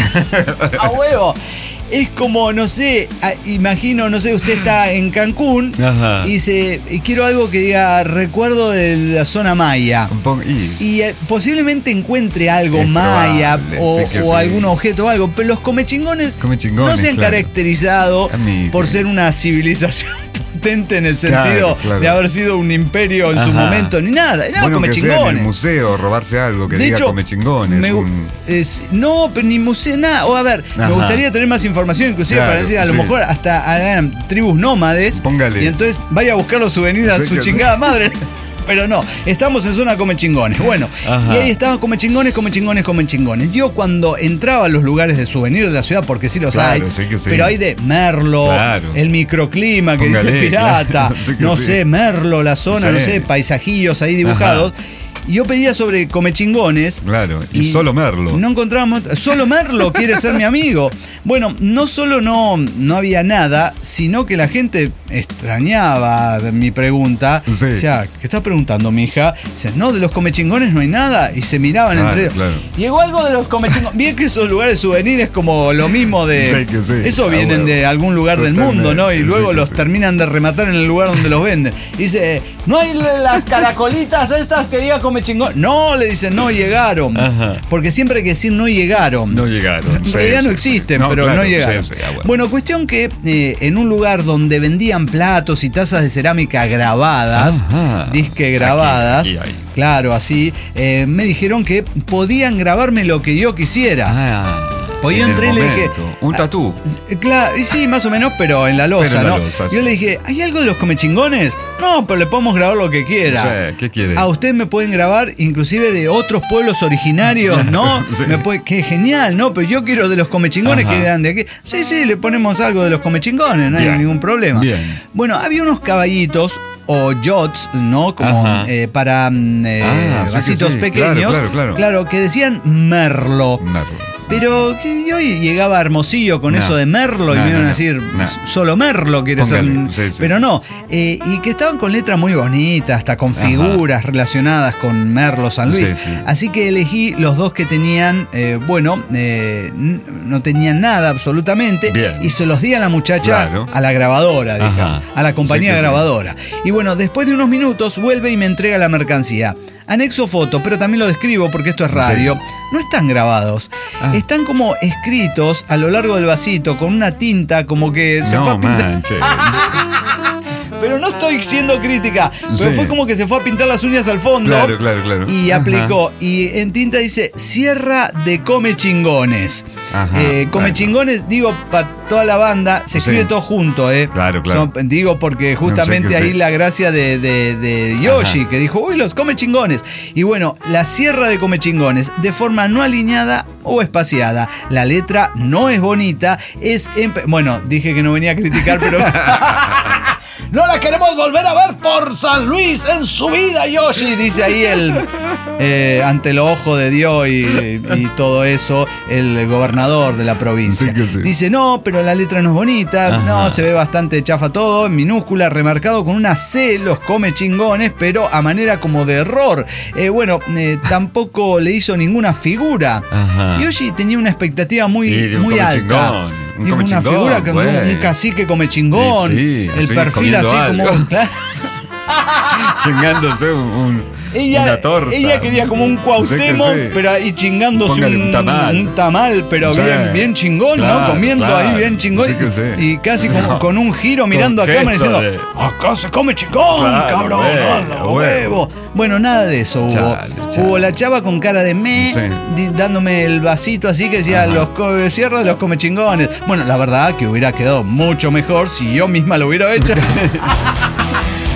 a huevo. Es como, no sé, a- imagino, no sé, usted está en Cancún Ajá. y dice, y quiero algo que diga recuerdo de la zona maya. Un poco- y- Y eh, posiblemente encuentre algo Es maya probable, o, sí que o sí. algún objeto o algo, pero los comechingones, Comechingones, no se han claro. caracterizado Amigo. por ser una civilización potente en el sentido Claro, claro. de haber sido un imperio en su Ajá. momento, ni nada, era Bueno, que sea en el comechingones. museo, robarse algo que De diga hecho, comechingones. me gu- un- es- no, pero ni museo, nada. O a ver, Ajá. me gustaría tener más información, inclusive Claro, para decir, a lo sí. mejor hasta hagan tribus nómades. Póngale. Y entonces vaya a buscar los souvenirs a Sí, su que sí. chingada madre. Pero no, estamos en zona comechingones. Bueno, Ajá. y ahí estaban comechingones, comechingones, comechingones. Yo cuando entraba a los lugares de souvenirs de la ciudad, porque sí los Claro, hay, sí que sí. pero hay de Merlo, Claro. el microclima que Póngale, dice pirata, claro, sí que no sí. sé, Merlo, la zona, Sí. no sé, paisajillos ahí dibujados. Y yo pedía sobre comechingones. Claro, y, solo Merlo. No encontrábamos. Solo Merlo quiere ser mi amigo. Bueno, no solo no, no había nada, sino que la gente extrañaba mi pregunta. Sí. O sea, ¿qué estás preguntando, mija? Dice, no, de los comechingones no hay nada. Y se miraban Claro, entre ellos. claro. Llegó algo de los comechingones. Bien que esos lugares souvenirs como lo mismo de. Sí, que sí. Eso Ah, vienen bueno. de algún lugar del mundo, ¿no? Y Totalmente, luego sí, que los sí. terminan de rematar en el lugar donde los venden. Dice, ¿no hay las caracolitas estas que diga comechingón? No, le dicen, no llegaron. Ajá. Porque siempre hay que decir no llegaron. No llegaron. En sí, realidad sí, no sí. existen, No, pero claro, no llegaron. sí, sí, ah, bueno. Bueno, cuestión que eh, en un lugar donde vendían platos y tazas de cerámica grabadas, Ajá. disque grabadas, Aquí, aquí hay. claro, así, eh, me dijeron que podían grabarme lo que yo quisiera. Ah, Pues yo en entré y el le dije. momento. Un ah, tatú. eh, Claro, y sí, más o menos, pero en la losa, Pero en la ¿no? losa, sí. Yo le dije, ¿hay algo de los comechingones? No, pero le podemos grabar lo que quiera. Sí, ¿qué quiere? A usted me pueden grabar inclusive de otros pueblos originarios, ¿no? Sí. Me puede, qué genial, ¿no? Pero yo quiero de los comechingones Ajá. que eran de aquí. Sí, sí, le ponemos algo de los comechingones, no hay Bien. ningún problema. Bien. Bueno, había unos caballitos o yachts, ¿no? Como Ajá. eh, para mm, eh, Ah, sí que vasitos sí. pequeños. Claro, claro, claro. que decían Merlo. Merlo. Pero que yo llegaba Hermosillo con No. eso de Merlo y No, me iban no, a no. decir, No. solo Merlo quiere ser. Póngale. Sí, sí, Pero sí. no. Eh, y que estaban con letras muy bonitas, hasta con Ajá. figuras relacionadas con Merlo San Luis. Sí, sí. Así que elegí los dos que tenían, eh, bueno, eh, n- no tenían nada absolutamente. Bien. Y se los di a la muchacha, Claro. a la grabadora, Ajá. digamos, a la compañía Sí que sí. grabadora. Y bueno, después de unos minutos vuelve y me entrega la mercancía. Anexo foto, pero también lo describo porque esto es radio. Sí. No están grabados. Ah. Están como escritos a lo largo del vasito con una tinta como que se fue No a pintar. manches. Pero no estoy siendo crítica. Pero Sí. fue como que se fue a pintar las uñas al fondo. Claro, claro, claro. Y Ajá. aplicó. Y en tinta dice Sierra de Come Chingones. Ajá, Eh, come bueno. Chingones, digo, para toda la banda, se escribe Sí. todo junto, ¿eh? Claro, claro. Son- digo, porque justamente que ahí sí. la gracia de, de- de Yoshi, Ajá. que dijo, uy, los Come Chingones. Y bueno, la Sierra de Come Chingones, de forma no alineada o espaciada. La letra no es bonita, es... empe- Bueno, dije que no venía a criticar, pero... No la queremos volver a ver por San Luis en su vida, Yoshi, dice ahí el eh, ante el ojo de Dios y, y todo eso, el gobernador de la provincia. Sí que sí. Dice, no, pero la letra no es bonita, Ajá. no, se ve bastante chafa todo, en minúscula, remarcado con una C, los come chingones, pero a manera como de error. Eh, bueno, eh, tampoco le hizo ninguna figura. Ajá. Yoshi tenía una expectativa muy, Y de un muy come alta. chingón, un Dijo come una chingón, figura que güey. un cacique come chingón, Sí, sí, el así, perfil así comiendo como... algo. claro. Chingándose un, un- Ella, una torta. ella quería como un Cuauhtémoc, Sí que sí. pero ahí chingándose Póngale un, un tamal. un tamal, pero Sí. bien, bien chingón, ¿no? Claro, Comiendo claro. ahí bien chingón. Sí que sí. Y casi como No. con un giro mirando a Con cámara gesto diciendo, de- acá se come chingón, Claro, cabrón, huevo, ¡hala, huevo". huevo. Bueno, nada de eso hubo. Chale, chale. Hubo la chava con cara de me, Sí. di- dándome el vasito así que decía, Ajá. los co- cierro de los come chingones. Bueno, la verdad que hubiera quedado mucho mejor si yo misma lo hubiera hecho.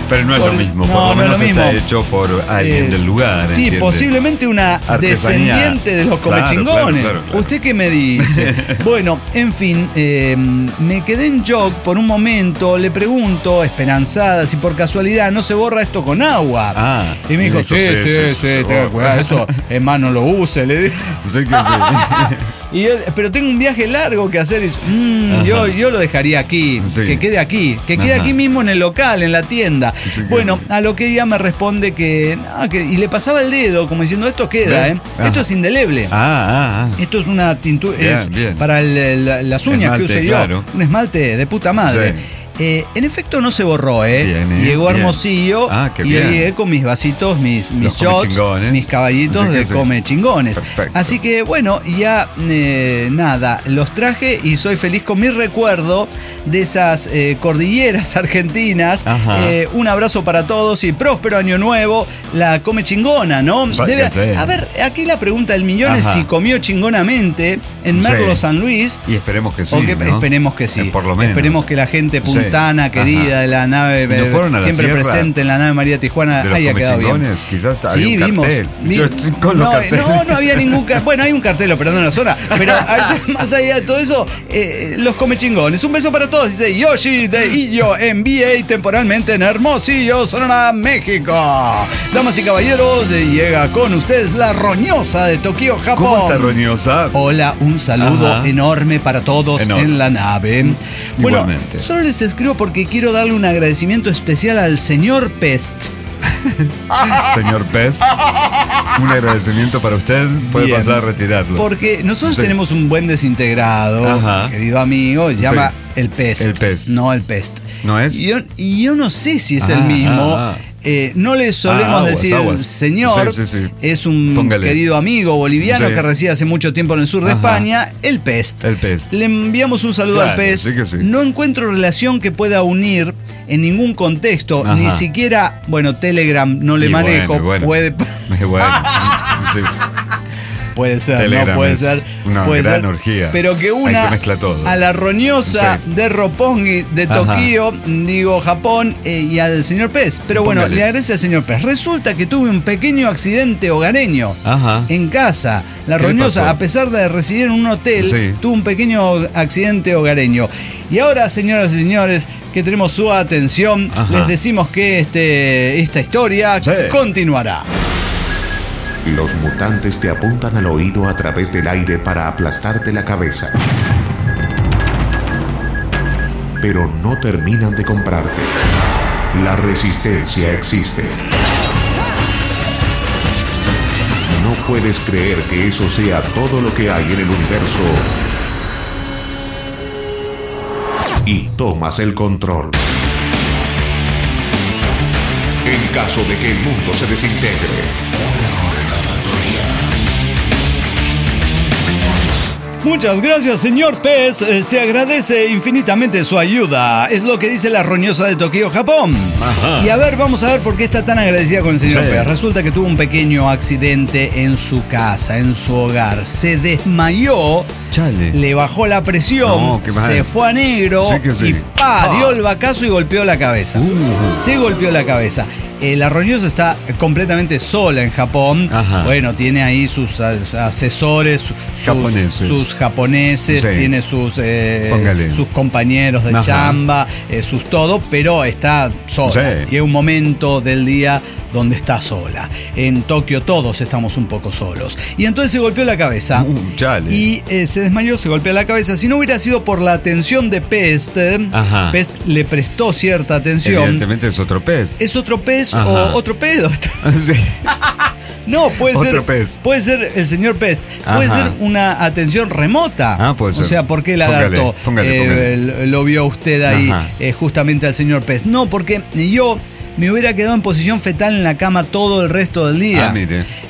Pero no es por, lo mismo, no, por lo no menos es lo mismo. está hecho por alguien Eh, del lugar. Sí, ¿entiende? posiblemente una Artesanía. descendiente de los Claro, comechingones. claro, claro, claro. ¿Usted qué me dice? Bueno, en fin, eh, me quedé en shock por un momento. Le pregunto, esperanzada, si por casualidad no se borra esto con agua. Ah, y me dijo, y dijo, sí, sí, sí, sí, sí, sí, se tenga borra. cuidado, eso es más, no lo use, le digo. Sé que sí. Y él, pero tengo un viaje largo que hacer. Y, mm, Ajá. yo, yo lo dejaría aquí, Sí. que quede aquí, que quede Ajá. aquí mismo en el local, en la tienda. Sí, Bueno, claro. a lo que ella me responde que, no, que. Y le pasaba el dedo, como diciendo, esto queda, Ve. ¿eh? Ajá. Esto es indeleble. Ah, ah, ah. Esto es una tintura. Bien, Es bien. para el- el- las uñas Esmalte, que use yo. claro. Un esmalte de puta madre. Sí. Eh, en efecto no se borró, ¿eh? Bien, eh, Llegó a bien. Hermosillo Ah, qué y bien. llegué con mis vasitos, mis, mis Los shots, comechingones. mis caballitos Así que de sí. come chingones. Perfecto. Así que bueno, ya eh, nada, los traje y soy feliz con mi recuerdo de esas eh, cordilleras argentinas. Ajá. Eh, un abrazo para todos y próspero año nuevo. La come chingona, ¿no? Va- Debe- que sí. a ver, aquí la pregunta del millón es Ajá. si comió chingonamente en Merlo Sí. San Luis. Y esperemos que sí. O que- ¿no? Esperemos que sí. Eh, Por lo menos. Esperemos que la gente puntana, Sí. querida Ajá. de la nave, ¿Y no fueron a la siempre sierra presente en la nave María Tijuana, de los haya quedado bien. comechingones? Quizás Sí, había un vimos. cartel. vi- Yo estoy con los no, carteles. no, no había ningún cartel. Bueno, hay un cartel, pero no en la zona. Pero hay- más allá de todo eso, eh, los comechingones. Un beso para todos. Dice Yoshi de Illo en V A temporalmente en Hermosillo, Sonora, México. Damas y caballeros, eh, llega con ustedes la roñosa de Tokio, Japón. ¿Cómo está roñosa? Hola, un saludo Ajá. enorme para todos Enorme. en la nave. Bueno, Igualmente. solo les escribo porque quiero darle un agradecimiento especial al señor Pest. Señor Pez, un agradecimiento para usted. Puede Bien. pasar a retirarlo. Porque nosotros Sí. tenemos un buen desintegrado, Ajá. querido amigo, se Sí. llama el Pest. El Pest. No el Pest. ¿No es? Y yo, y yo no sé si es Ah, el mismo. ah, ah. Eh, no le solemos Ah, aguas, decir aguas. señor, Sí, sí, sí. es un Póngale. querido amigo boliviano Sí. que reside hace mucho tiempo en el sur de Ajá. España, el Pest. El Pest. Le enviamos un saludo Claro, al Pest. sí que sí. No encuentro relación que pueda unir en ningún contexto, Ajá. ni siquiera, bueno, Telegram no le Y manejo, bueno, bueno. puede Eh, Bueno, sí. puede ser, Telegram no puede es ser, una puede gran ser, orgía. pero que Ahí una se mezcla todo. a la roñosa Sí. de Roppongi de Ajá. Tokio, digo Japón, eh, y al señor Pez. Pero bueno, Póngale. le agradece al señor Pez. Resulta que tuve un pequeño accidente hogareño Ajá. en casa. La ¿Qué le roñosa, pasó? a pesar de residir en un hotel, Sí. tuvo un pequeño accidente hogareño. Y ahora, señoras y señores, que tenemos su atención, Ajá. les decimos que este, esta historia Sí. continuará. Los mutantes te apuntan al oído a través del aire para aplastarte la cabeza. Pero no terminan de comprarte. La resistencia existe. No puedes creer que eso sea todo lo que hay en el universo. Y tomas el control. En caso de que el mundo se desintegre. Muchas gracias, señor Pez. Eh, se agradece infinitamente su ayuda. Es lo que dice la roñosa de Tokio, Japón. Ajá. Y a ver, vamos a ver por qué está tan agradecida con el señor Sí. Pez. Resulta que tuvo un pequeño accidente en su casa, en su hogar. Se desmayó, Chale. le bajó la presión, No, qué mal. se fue a negro Sí que sí. y ¡pa! Pa. dio el bacazo y golpeó la cabeza. Uh. Se golpeó la cabeza. Eh, la roñosa está completamente sola en Japón. Ajá. Bueno, tiene ahí sus as- asesores, sus Japoneses. sus japoneses, Sí. tiene sus, eh, Póngale. sus compañeros de Ajá. chamba, eh, sus todo, pero está sola. Sí. Y es un momento del día donde está sola. En Tokio todos estamos un poco solos. Y entonces se golpeó la cabeza. Uh, chale. Y eh, se desmayó, se golpeó la cabeza. Si no hubiera sido por la atención de Pest, eh, Ajá. Pest le prestó cierta atención. Evidentemente es otro pez. ¿Es otro pez Ajá. o otro pedo? Sí. No, puede Otro ser. pez. Puede ser el señor Pest. Puede Ajá. ser una atención remota. Ah, puede ser. O sea, ¿por qué lagarto Póngale, póngale, eh, póngale. l- lo vio usted ahí Ajá. eh, justamente al señor Pest? No, porque yo me hubiera quedado en posición fetal en la cama todo el resto del día. Ah, mire.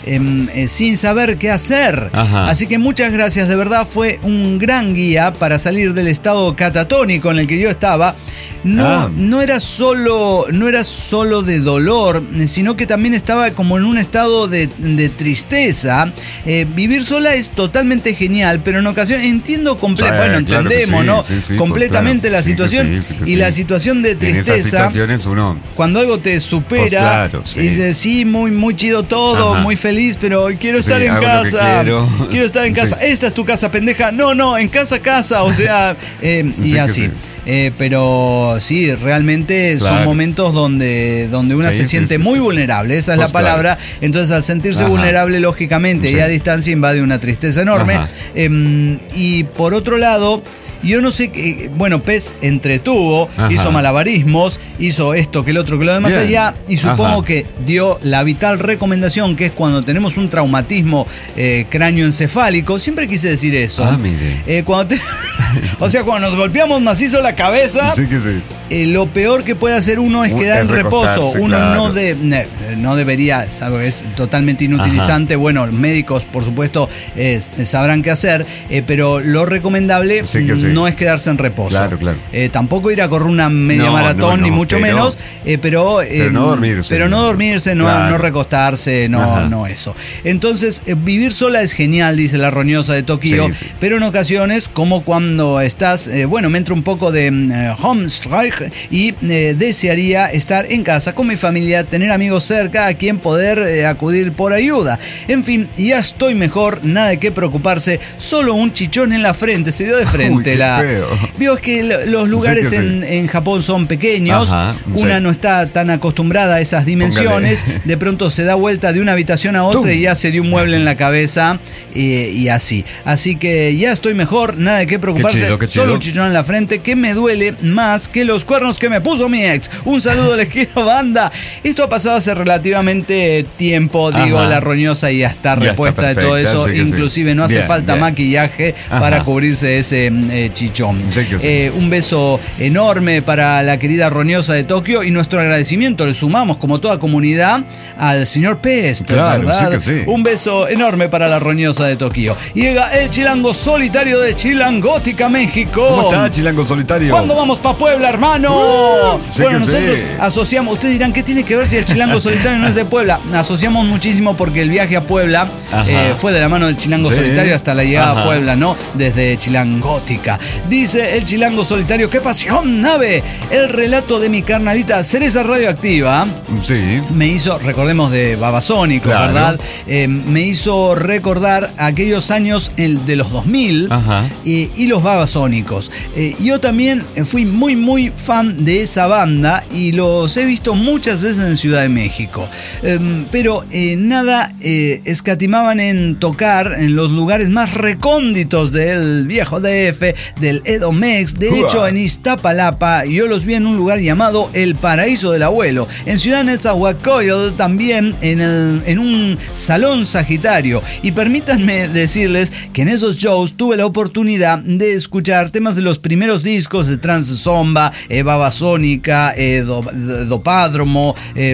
eh, eh, sin saber qué hacer. Ajá. Así que muchas gracias, de verdad fue un gran guía para salir del estado catatónico en el que yo estaba. No, Ah. no era solo, no era solo de dolor, sino que también estaba como en un estado de, de tristeza. Eh, vivir sola es totalmente genial, pero en ocasiones entiendo comple- Sí, bueno, claro que entendemos, sí, ¿no? sí, sí, completamente pues, claro. la Sí que situación sí, sí que y sí. la situación de En esas tristeza. situaciones uno... Cuando algo te supera Pues claro, sí. y dices, sí, muy, muy chido todo, Ajá. muy feliz, pero quiero Sí, estar en hago lo que casa. quiero. Quiero estar en casa. Sí. Esta es tu casa, pendeja. No, no, en casa, casa. O sea, eh, y Sí que así. sí. Eh, pero sí, realmente son Claro. momentos donde, donde una Sí, se sí, siente sí, muy sí, sí. vulnerable, esa es Pues la palabra. Entonces, al sentirse Ajá. vulnerable, lógicamente, Sí. y a distancia invade una tristeza enorme. Ajá. Eh, y por otro lado, yo no sé qué. Bueno, Pez entretuvo, Ajá. hizo malabarismos, hizo esto, que el otro, que lo demás Bien. allá, y supongo Ajá. que dio la vital recomendación, que es cuando tenemos un traumatismo eh, cráneoencefálico. Siempre quise decir eso. Ah, mire. Eh, cuando te- o sea, cuando nos golpeamos macizo la cabeza. Sí que sí. Eh, lo peor que puede hacer uno es Un- quedar en es reposo. recostarse, Uno claro. no, de, ne- no debería, es algo es totalmente inutilizante. Bueno, los médicos, por supuesto, es- sabrán qué hacer, eh, pero lo recomendable Sí que sí. no es quedarse en reposo. Claro, claro. Eh, tampoco ir a correr una media No, maratón, no, ni no, mucho pero- menos, eh, pero, eh, pero no dormirse. Pero no dormirse, no, Claro. no recostarse, no, Ajá. no eso. Entonces, eh, vivir sola es genial, dice la roñosa de Tokio, Sí, sí. pero en ocasiones, como cuando estás, eh, bueno, me entra un poco de mm, eh, homestrike y eh, desearía estar en casa con mi familia, tener amigos cerca a quien poder eh, acudir por ayuda. En fin, ya estoy mejor, nada de qué preocuparse, solo un chichón en la frente, se dio de frente. Uy, qué la feo. Vio que lo- los lugares Sí que sí. en, en Japón son pequeños, Ajá, una sí. no está tan acostumbrada a esas dimensiones, Póngale. de pronto se da vuelta de una habitación a otra ¡Tum! y ya se dio un mueble en la cabeza y, y así. Así que ya estoy mejor, nada de qué preocuparse, Qué chido, qué chido. solo un chichón en la frente que me duele más que los cuernos que me puso mi ex. Un saludo, les quiero, banda. Esto ha pasado hace relativamente tiempo, digo, Ajá. la roñosa y ya está Ya está repuesta de todo perfecta, eso, sí que sí. inclusive no hace Bien, falta bien. maquillaje Ajá. para cubrirse ese eh, chichón. Sí que sí. Eh, un beso enorme para la querida roñosa de Tokio y nuestro agradecimiento le sumamos, como toda comunidad, al señor Pest, Claro, ¿verdad? sí que sí. Un beso enorme para la roñosa de Tokio. Llega el chilango solitario de Chilangótica, México. ¿Cómo está, Chilango Solitario? ¿Cuándo vamos para Puebla, hermano? Uh, sí bueno, que nosotros sí. asociamos, ustedes dirán, ¿qué tiene que ver si el chilango solitario no es de Puebla? Asociamos muchísimo porque el viaje a Puebla Ajá. eh, fue de la mano del chilango Sí. solitario hasta la llegada Ajá. a Puebla, ¿no? Desde Chilangótica. Dice el chilango solitario, ¡qué pasión, nave! El relato de mi carnalita Cereza Radioactiva Sí. me hizo, recordemos de Babasónico, Claro. ¿verdad? Eh, me hizo recordar aquellos años el de los dos mil Ajá. eh, y los Babasónicos. Eh, yo también fui muy, muy fan de esa banda y los he visto muchas veces en Ciudad de México. Eh, pero eh, nada eh, escatimaban en tocar en los lugares más recónditos del viejo D F, del Edomex. De Uah. hecho, en Iztapalapa yo los vi en un lugar llamado El Paraíso del Abuelo. En Ciudad Nezahualcóyotl también en, el, en un salón Sagitario. Y permítanme decirles que en esos shows tuve la oportunidad de escuchar temas de los primeros discos de Transzomba, eh, Babasónica, eh, Do- Dopádromo eh,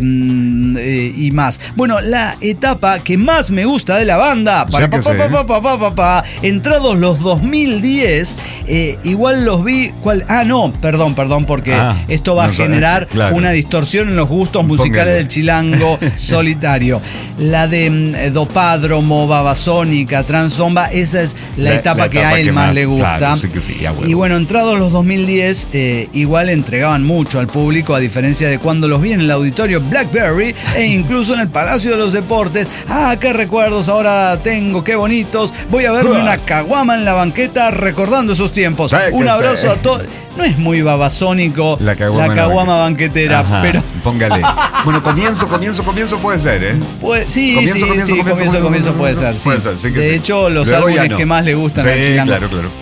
eh, y más. Bueno, la etapa que más me gusta de la banda, para, Sí que pa, sí. pa, pa, pa, pa, pa, pa, entrados los dos mil diez, eh, igual los vi. ¿cuál? Ah, no, perdón, perdón, porque Ah, esto va no a sabes, generar claro. una distorsión en los gustos musicales Póngale. del chilango solitario. La de mm, Dopádromo, Babasónica, Transzomba, esa es la, La- etapa la que a etapa él que más, más, le gusta. claro, sí que sí, ya huevo. Y bueno, entrados los dos mil diez, eh, igual entregaban mucho al público, a diferencia de cuando los vi en el auditorio Blackberry e incluso en el Palacio de los Deportes. Ah, qué recuerdos ahora tengo, qué bonitos. Voy a verme una caguama en la banqueta recordando esos tiempos. Sí que Un abrazo sí. a todos. No es muy babasónico La caguama, en la caguama banqueta. banquetera, Ajá, pero Póngale. Bueno, comienzo, comienzo, comienzo puede ser, ¿eh? Puede- sí, Comienzo, sí, comienzo, sí, comienzo, comienzo, comienzo, comienzo puede ser. comienzo, sí. puede ser, sí que de sí. hecho, los Luego ya álbumes no. que más le gustan Sí, al chilango. claro, claro. Luego es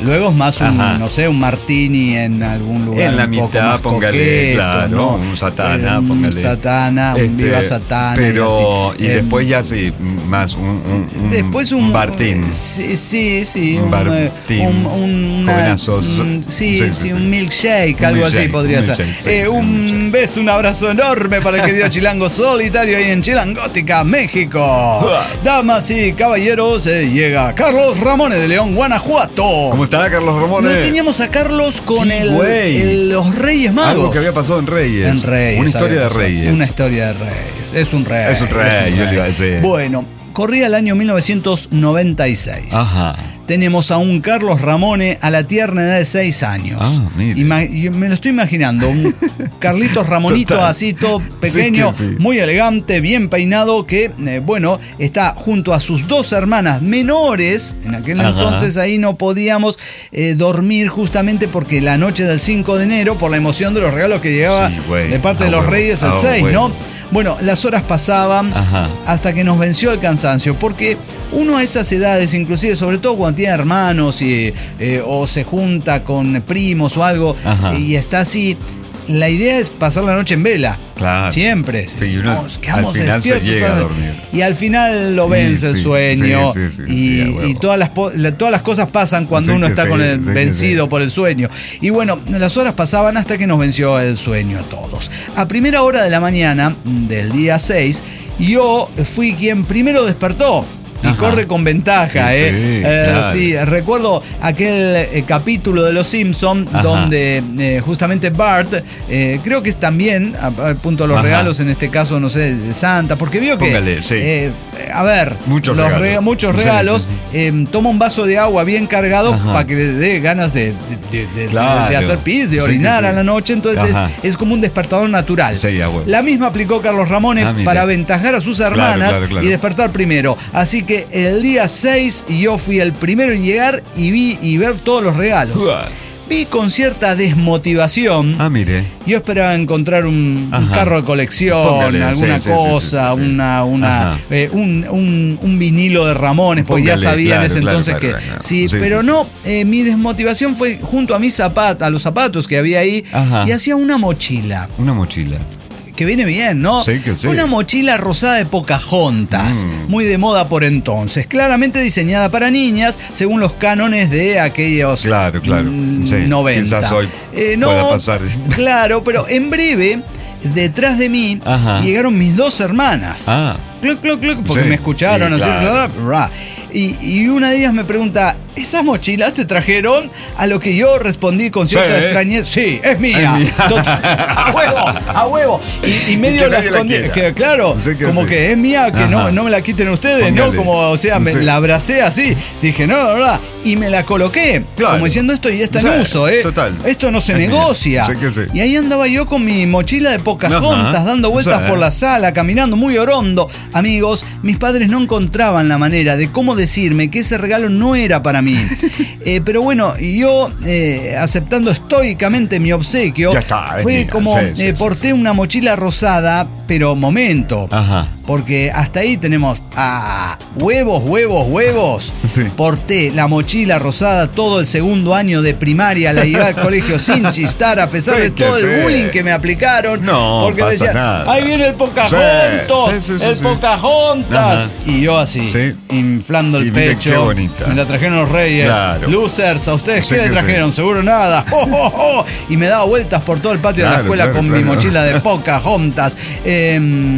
más un, Ajá. no sé, un martini en algún lugar. En la un mitad, poco más póngale, coqueto, claro, ¿no? un satana, un póngale. Satana, este, un viva satana. Pero, y, y, y después ya sí, más un, un, un, después un, un Bartín. Sí, sí, sí. Un, un Bartín. Un, un, una, jovenazos. un, sí, sí, sí, sí, un milkshake, un algo milkshake, así podría un ser. milkshake, sí, eh, sí, un, un milkshake. beso, un abrazo enorme para el querido Chilango Solitario ahí en Chilangótica, México. Damas y caballeros, eh, llega Carlos Ramones de León, Guanajuato. ¿Cómo está, Carlos Ramones? No teníamos a Carlos con Sí, el, güey. el- los Reyes Magos. Algo que había pasado en Reyes. En Reyes. Una historia de había pasado. Reyes. Una historia de Reyes. Es un rey. Es un rey, yo le iba a decir. Bueno, corría el año mil novecientos noventa y seis. Ajá. Tenemos a un Carlos Ramone a la tierna edad de seis años. Ah, mire. Ima- y me lo estoy imaginando. Un Carlitos Ramonito Total. así, todo pequeño, Sí que sí. muy elegante, bien peinado, que, eh, bueno, está junto a sus dos hermanas menores. En aquel Ajá. entonces ahí no podíamos eh, dormir justamente porque la noche del cinco de enero, por la emoción de los regalos que llegaba Sí, güey. de parte Ah, de los huevo. Reyes el Ah, seis, huevo. ¿no? Bueno, las horas pasaban Ajá. hasta que nos venció el cansancio, porque uno a esas edades, inclusive, sobre todo cuando tiene hermanos y, eh, o se junta con primos o algo, Ajá. y está así, la idea es pasar la noche en vela. Claro. Siempre. Sí, y uno Nos quedamos al final se despiertos llega a toda- dormir. Y al final lo vence Sí, el sí, sueño. sí, sí, sí, y sí, a huevo. y todas, las, po- la- todas las cosas pasan cuando Sí uno que está sí, con el sí que vencido sí. por el sueño. Y bueno, las horas pasaban hasta que nos venció el sueño a todos. A primera hora de la mañana del día seis, yo fui quien primero despertó. Y Ajá. corre con ventaja, Sí, ¿eh? sí, Eh, claro. sí, recuerdo aquel eh, capítulo de Los Simpson Ajá. donde eh, justamente Bart, eh, creo que es también, a, a punto de los Ajá. regalos, en este caso, no sé, de Santa, porque vio que, Póngale, sí. eh, a ver, Muchos los regalos. rega- muchos Sí, regalos, sí, eh, toma un vaso de agua bien cargado Ajá. para que le dé ganas de, de- de- de- Claro. de hacer pis, de Sí, orinar que sí. a la noche, entonces es, Ajá. es como un despertador natural. Sí, a huevo. La misma aplicó Carlos Ramones Ah, mire. para aventajar a sus hermanas claro, claro. y despertar primero. Así que el día seis yo fui el primero en llegar y vi y ver todos los regalos. Uah. Vi con cierta desmotivación. Ah, mire. Yo esperaba encontrar un, un Ajá. carro de colección, Póngale, alguna sí, sí, sí, cosa, sí, sí. una, una Ajá. eh, un, un- un vinilo de Ramones, porque ya Póngale, sabía en claro, ese claro, entonces claro, que claro. sí, Sí, pero sí, no, eh, mi desmotivación fue junto a mis zapatos, a los zapatos que había ahí, Ajá. y hacía una mochila. Una mochila. Que viene bien, ¿no? Sí, que sí. Una mochila rosada de Pocahontas, Mm. muy de moda por entonces, claramente diseñada para niñas, según los cánones de aquellos Claro, claro. mm, Sí, noventa. quizás hoy Eh, no, pueda pasar. Claro, pero en breve, detrás de mí, Ajá. llegaron mis dos hermanas. Ah. Cluc, cluc, cluc, porque Sí, me escucharon, sí, así, claro. bla, bla, bla. Y, y una de ellas me pregunta, ¿esas mochilas te trajeron? A lo que yo respondí con cierta Sí. extrañez, sí, es mía. Es mía. Total, a huevo, a huevo. Y, y medio que la nadie la escondí, quiera. que claro, Sí que como sí. que es mía, que no, Ajá. no me la quiten ustedes, Póngale. ¿no? Como, o sea, me Sí. la abracé así. Dije, no, no, no. Y me la coloqué, Claro. como diciendo, esto ya está Sí, en uso, ¿eh? total. Esto no se Es mía. negocia. Sí que sí. Y ahí andaba yo con mi mochila de Pocahontas, Ajá. dando vueltas Sí. por la sala, caminando muy orondo. Amigos, mis padres no encontraban la manera de cómo decirme que ese regalo no era para mí. Eh, pero bueno, yo eh, aceptando estoicamente mi obsequio, Ya está, es fue mía. como Sí, sí, eh, sí, porté sí. una mochila rosada, pero momento. Ajá. Porque hasta ahí tenemos a huevos, huevos, huevos. Sí. Porté la mochila rosada todo el segundo año de primaria, la llevé al colegio sin chistar, a pesar Sí, de que todo el sí. bullying que me aplicaron. No, porque pasa decían, nada. ahí viene el Pocahontas, Sí, sí, sí, el sí. Pocahontas. Ajá. Y yo así, Sí. inflando el Y mire pecho. qué bonita. Me la trajeron los reyes. Claro. Losers, ¿a ustedes Sí qué le que trajeron? sí. Seguro nada. ¡Oh, oh, oh! Y me daba vueltas por todo el patio de la Claro, escuela claro, con mi claro. mochila de Pocahontas. Eh,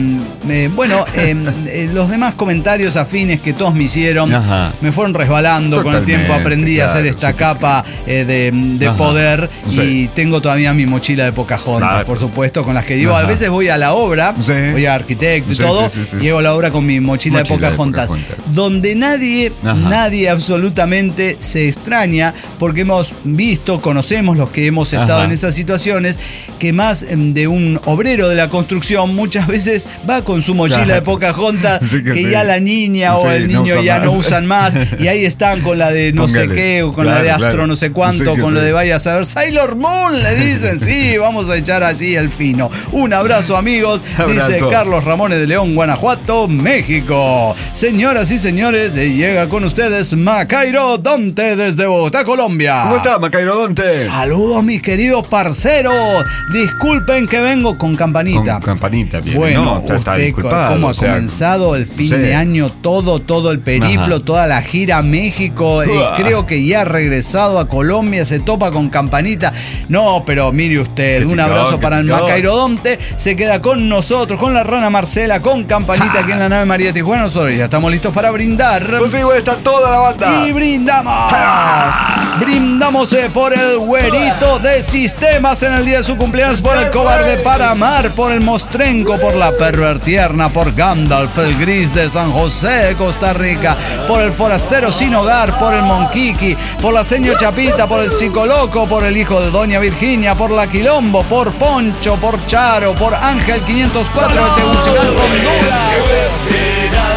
eh, bueno, eh, eh, los demás comentarios afines que todos me hicieron Ajá. me fueron resbalando con el Totalmente, tiempo. Aprendí a hacer claro, esta sí que capa eh, de, de Ajá. poder Sí. y tengo todavía mi mochila de Pocahontas, Claro. por supuesto, con las que digo. A Ajá. veces voy a la obra, Sí. voy a arquitecto y Sí, todo, sí, sí, sí. llego a la obra con mi mochila, Mochila de de Pocahontas, Pocahontas. donde nadie, Ajá. nadie absolutamente se extraña, porque hemos visto, conocemos los que hemos estado Ajá. en esas situaciones, que más em, de un obrero de la construcción muchas veces va con su mochila la de Pocahontas, Sí que que sí. ya la niña o Sí, el no niño usan ya más. no usan más, y ahí están con la de no Póngale. sé qué, o con Claro, la de Astro claro. no sé cuánto, Sí que con lo sí. de vaya a saber, Sailor Moon, le dicen, sí, vamos a echar así el fino. Un abrazo, amigos, dice Abrazo. Carlos Ramones de León, Guanajuato, México. Señoras y señores, eh, llega con ustedes Macairo Donte desde Bogotá, Colombia. ¿Cómo está, Macairodonte? Saludos, mis queridos parceros. Disculpen que vengo con campanita. Con campanita, bien. Bueno, no, está, está usted, disculpado. cómo ha o sea, comenzado el fin sí. de año, todo, todo el periplo, Ajá. toda la gira a México. eh, Uah. creo que ya ha regresado a Colombia, se topa con campanita. No, pero mire usted, Qué un chicón, abrazo qué para el chicón. Macairodonte. Se queda con nosotros, con la rana Marcela, con campanita aquí en la nave María Tijuana. Nosotros ya estamos listos para brindar. Pues sí, güey, está toda la banda. Y brindamos. Brindamos eh, por el güerito de sistemas en el día de su cumpleaños, por el cobarde Paramar, por el Mostrenco, por la pervertierna, por Gandalf, el gris de San José, Costa Rica, por el forastero sin hogar, por el Monquiqui, por la señor Chapita, por el psicoloco, por el hijo de Doña Virginia, por la Quilombo, por Poncho, por Charo, por Ángel quinientos cuatro de Tegucigalpa, Honduras.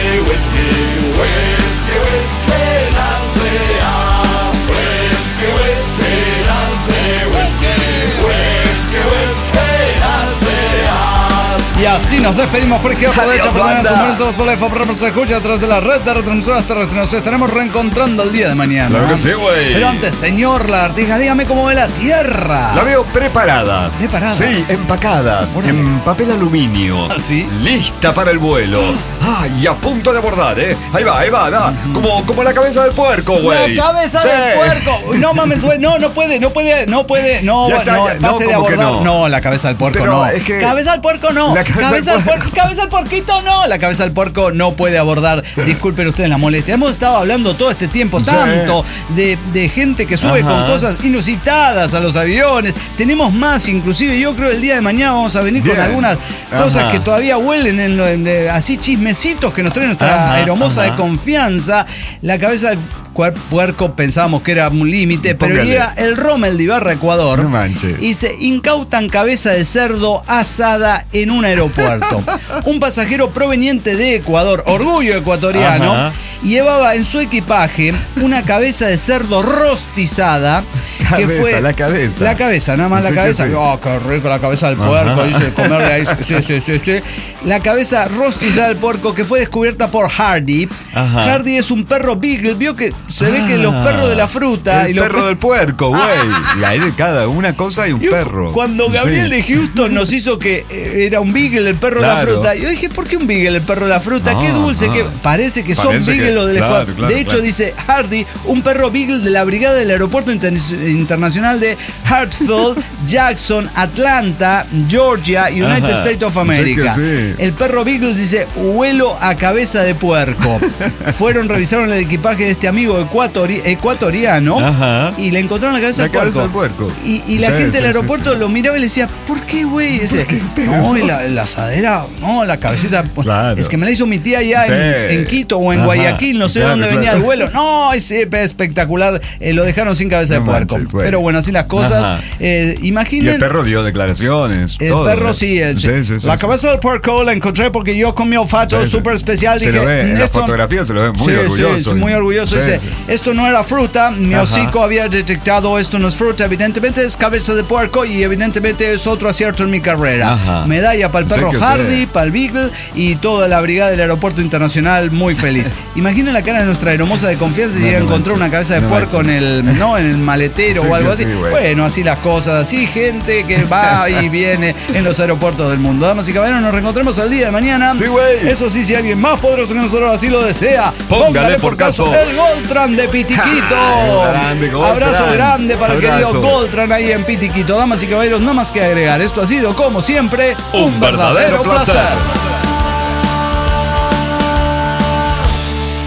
Y así nos despedimos por izquierda, por derecha, por la derecha, por todos por la F, por se escucha a través de la red de retransmisoras terrestres. Nos estaremos reencontrando el día de mañana. Claro que sí, güey. Pero antes, señor Lagartija, dígame cómo ve la Tierra. La veo preparada. ¿Preparada? Sí, empacada. Órale. En papel aluminio. ¿Ah, sí? Lista para el vuelo. Ah, y a punto de abordar, ¿eh? Ahí va, ahí va, va. Como, como la cabeza del puerco, güey. La cabeza Sí. del puerco. No mames, güey. No, no puede, no puede, no puede, no, Ya está, no, ya- no, pase de ¿cómo que abordar. no? No, la cabeza del puerco Pero no. es que- Cabeza del puerco no. La cabeza cabeza del del puerco, cabeza del puerquito no. La cabeza del puerco no puede abordar. Disculpen ustedes la molestia. Hemos estado hablando todo este tiempo Sí. tanto de, de gente que sube Ajá. con cosas inusitadas a los aviones. Tenemos más, inclusive yo creo el día de mañana vamos a venir Bien. con algunas cosas Ajá. que todavía huelen en, lo- en- de- así chismecitos que nos trae nuestra Ajá, aeromoza ajá. de confianza. La cabeza del cuer- puerco pensábamos que era un límite, pero Póngale. llega el Rommel de Ibarra, Ecuador. No manches. Y se incautan cabeza de cerdo asada en un aeropuerto. Un pasajero proveniente de Ecuador, orgullo ecuatoriano, Ajá. llevaba en su equipaje una cabeza de cerdo rostizada. que Cabeza, fue la cabeza. La cabeza, nada más Sí, la cabeza. sí, sí. Oh, qué rico la cabeza del Ajá. puerco. Dice, comerle ahí. Sí, sí, sí, sí. La cabeza rostizada del puerco que fue descubierta por Hardy. Ajá. Hardy es un perro beagle. Vio que se ve que Ah, los perros de la fruta El y los perro pe- del puerco, güey. Y hay de cada una cosa y un Yo, perro. Cuando Gabriel Sí. de Houston nos hizo que eh, era un beagle el perro de la Claro. fruta, yo dije, ¿por qué un beagle el perro de la fruta? Qué Ah, dulce, ah. que parece que son Parece beagle que- los del claro, Ecuador. claro, de hecho, claro. dice Hardy, un perro beagle de la brigada del aeropuerto Inter- internacional de Hartsfield, Jackson, Atlanta, Georgia, United Ajá. States of Sí America. que sí. El perro beagle dice, huelo a cabeza de puerco. Fueron, revisaron el equipaje de este amigo ecuatori- ecuatoriano Ajá. y le encontraron la cabeza La del puerco. cabeza del puerco. Y, y la Sí, gente del sí, aeropuerto sí, sí. lo miraba y le decía, ¿por qué, güey? Y dice, Pero no, y eso- la, la asadera, no, la cabecita. pues, Claro. Es que me la hizo mi tía allá Sí. en, en Quito o en Ajá. Guayaquil, no sé Claro, dónde venía claro. el vuelo. No, es eh, espectacular. Eh, lo dejaron sin cabeza No de puerco. manches, güey. Pero bueno, así las cosas. Ajá. Eh, Y imaginen. el perro dio declaraciones. El todo, perro ¿no? sí, el- Sí, sí, sí, la sí. cabeza del puerco la encontré porque yo con mi olfato Sí, sí. súper especial Se dije, lo ve, en la esto- fotografía se lo ve muy Sí, orgulloso. sí, muy orgulloso. Sí, Dice, sí. esto no era fruta, mi Ajá. hocico había detectado esto no es fruta, evidentemente es cabeza de puerco y evidentemente es otro acierto en mi carrera. Ajá. Medalla para el Sí perro que sí. Hardy, para el Beagle y toda la brigada del aeropuerto internacional muy feliz. Imaginen la cara de nuestra hermosa de confianza si No, llega a no encontrar manches. una cabeza de No puerco en manches. el, ¿no? en el maletero Sí o algo que así. sí, güey. Bueno, así las cosas, así gente que va y viene en los aeropuertos del mundo. Damas y caballeros, nos reencontremos el día de mañana. Sí, güey. Eso sí, si alguien más poderoso que nosotros así lo desea, Póngale por caso. el Goltran de Pitiquito. Ja, grande, Goltran. Abrazo grande para el Abrazo. querido Goltran ahí en Pitiquito. Damas y caballeros, no más que agregar. Esto ha sido, como siempre, Un verdadero placer.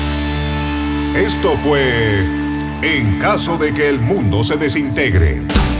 Esto fue En caso de que el mundo se desintegre.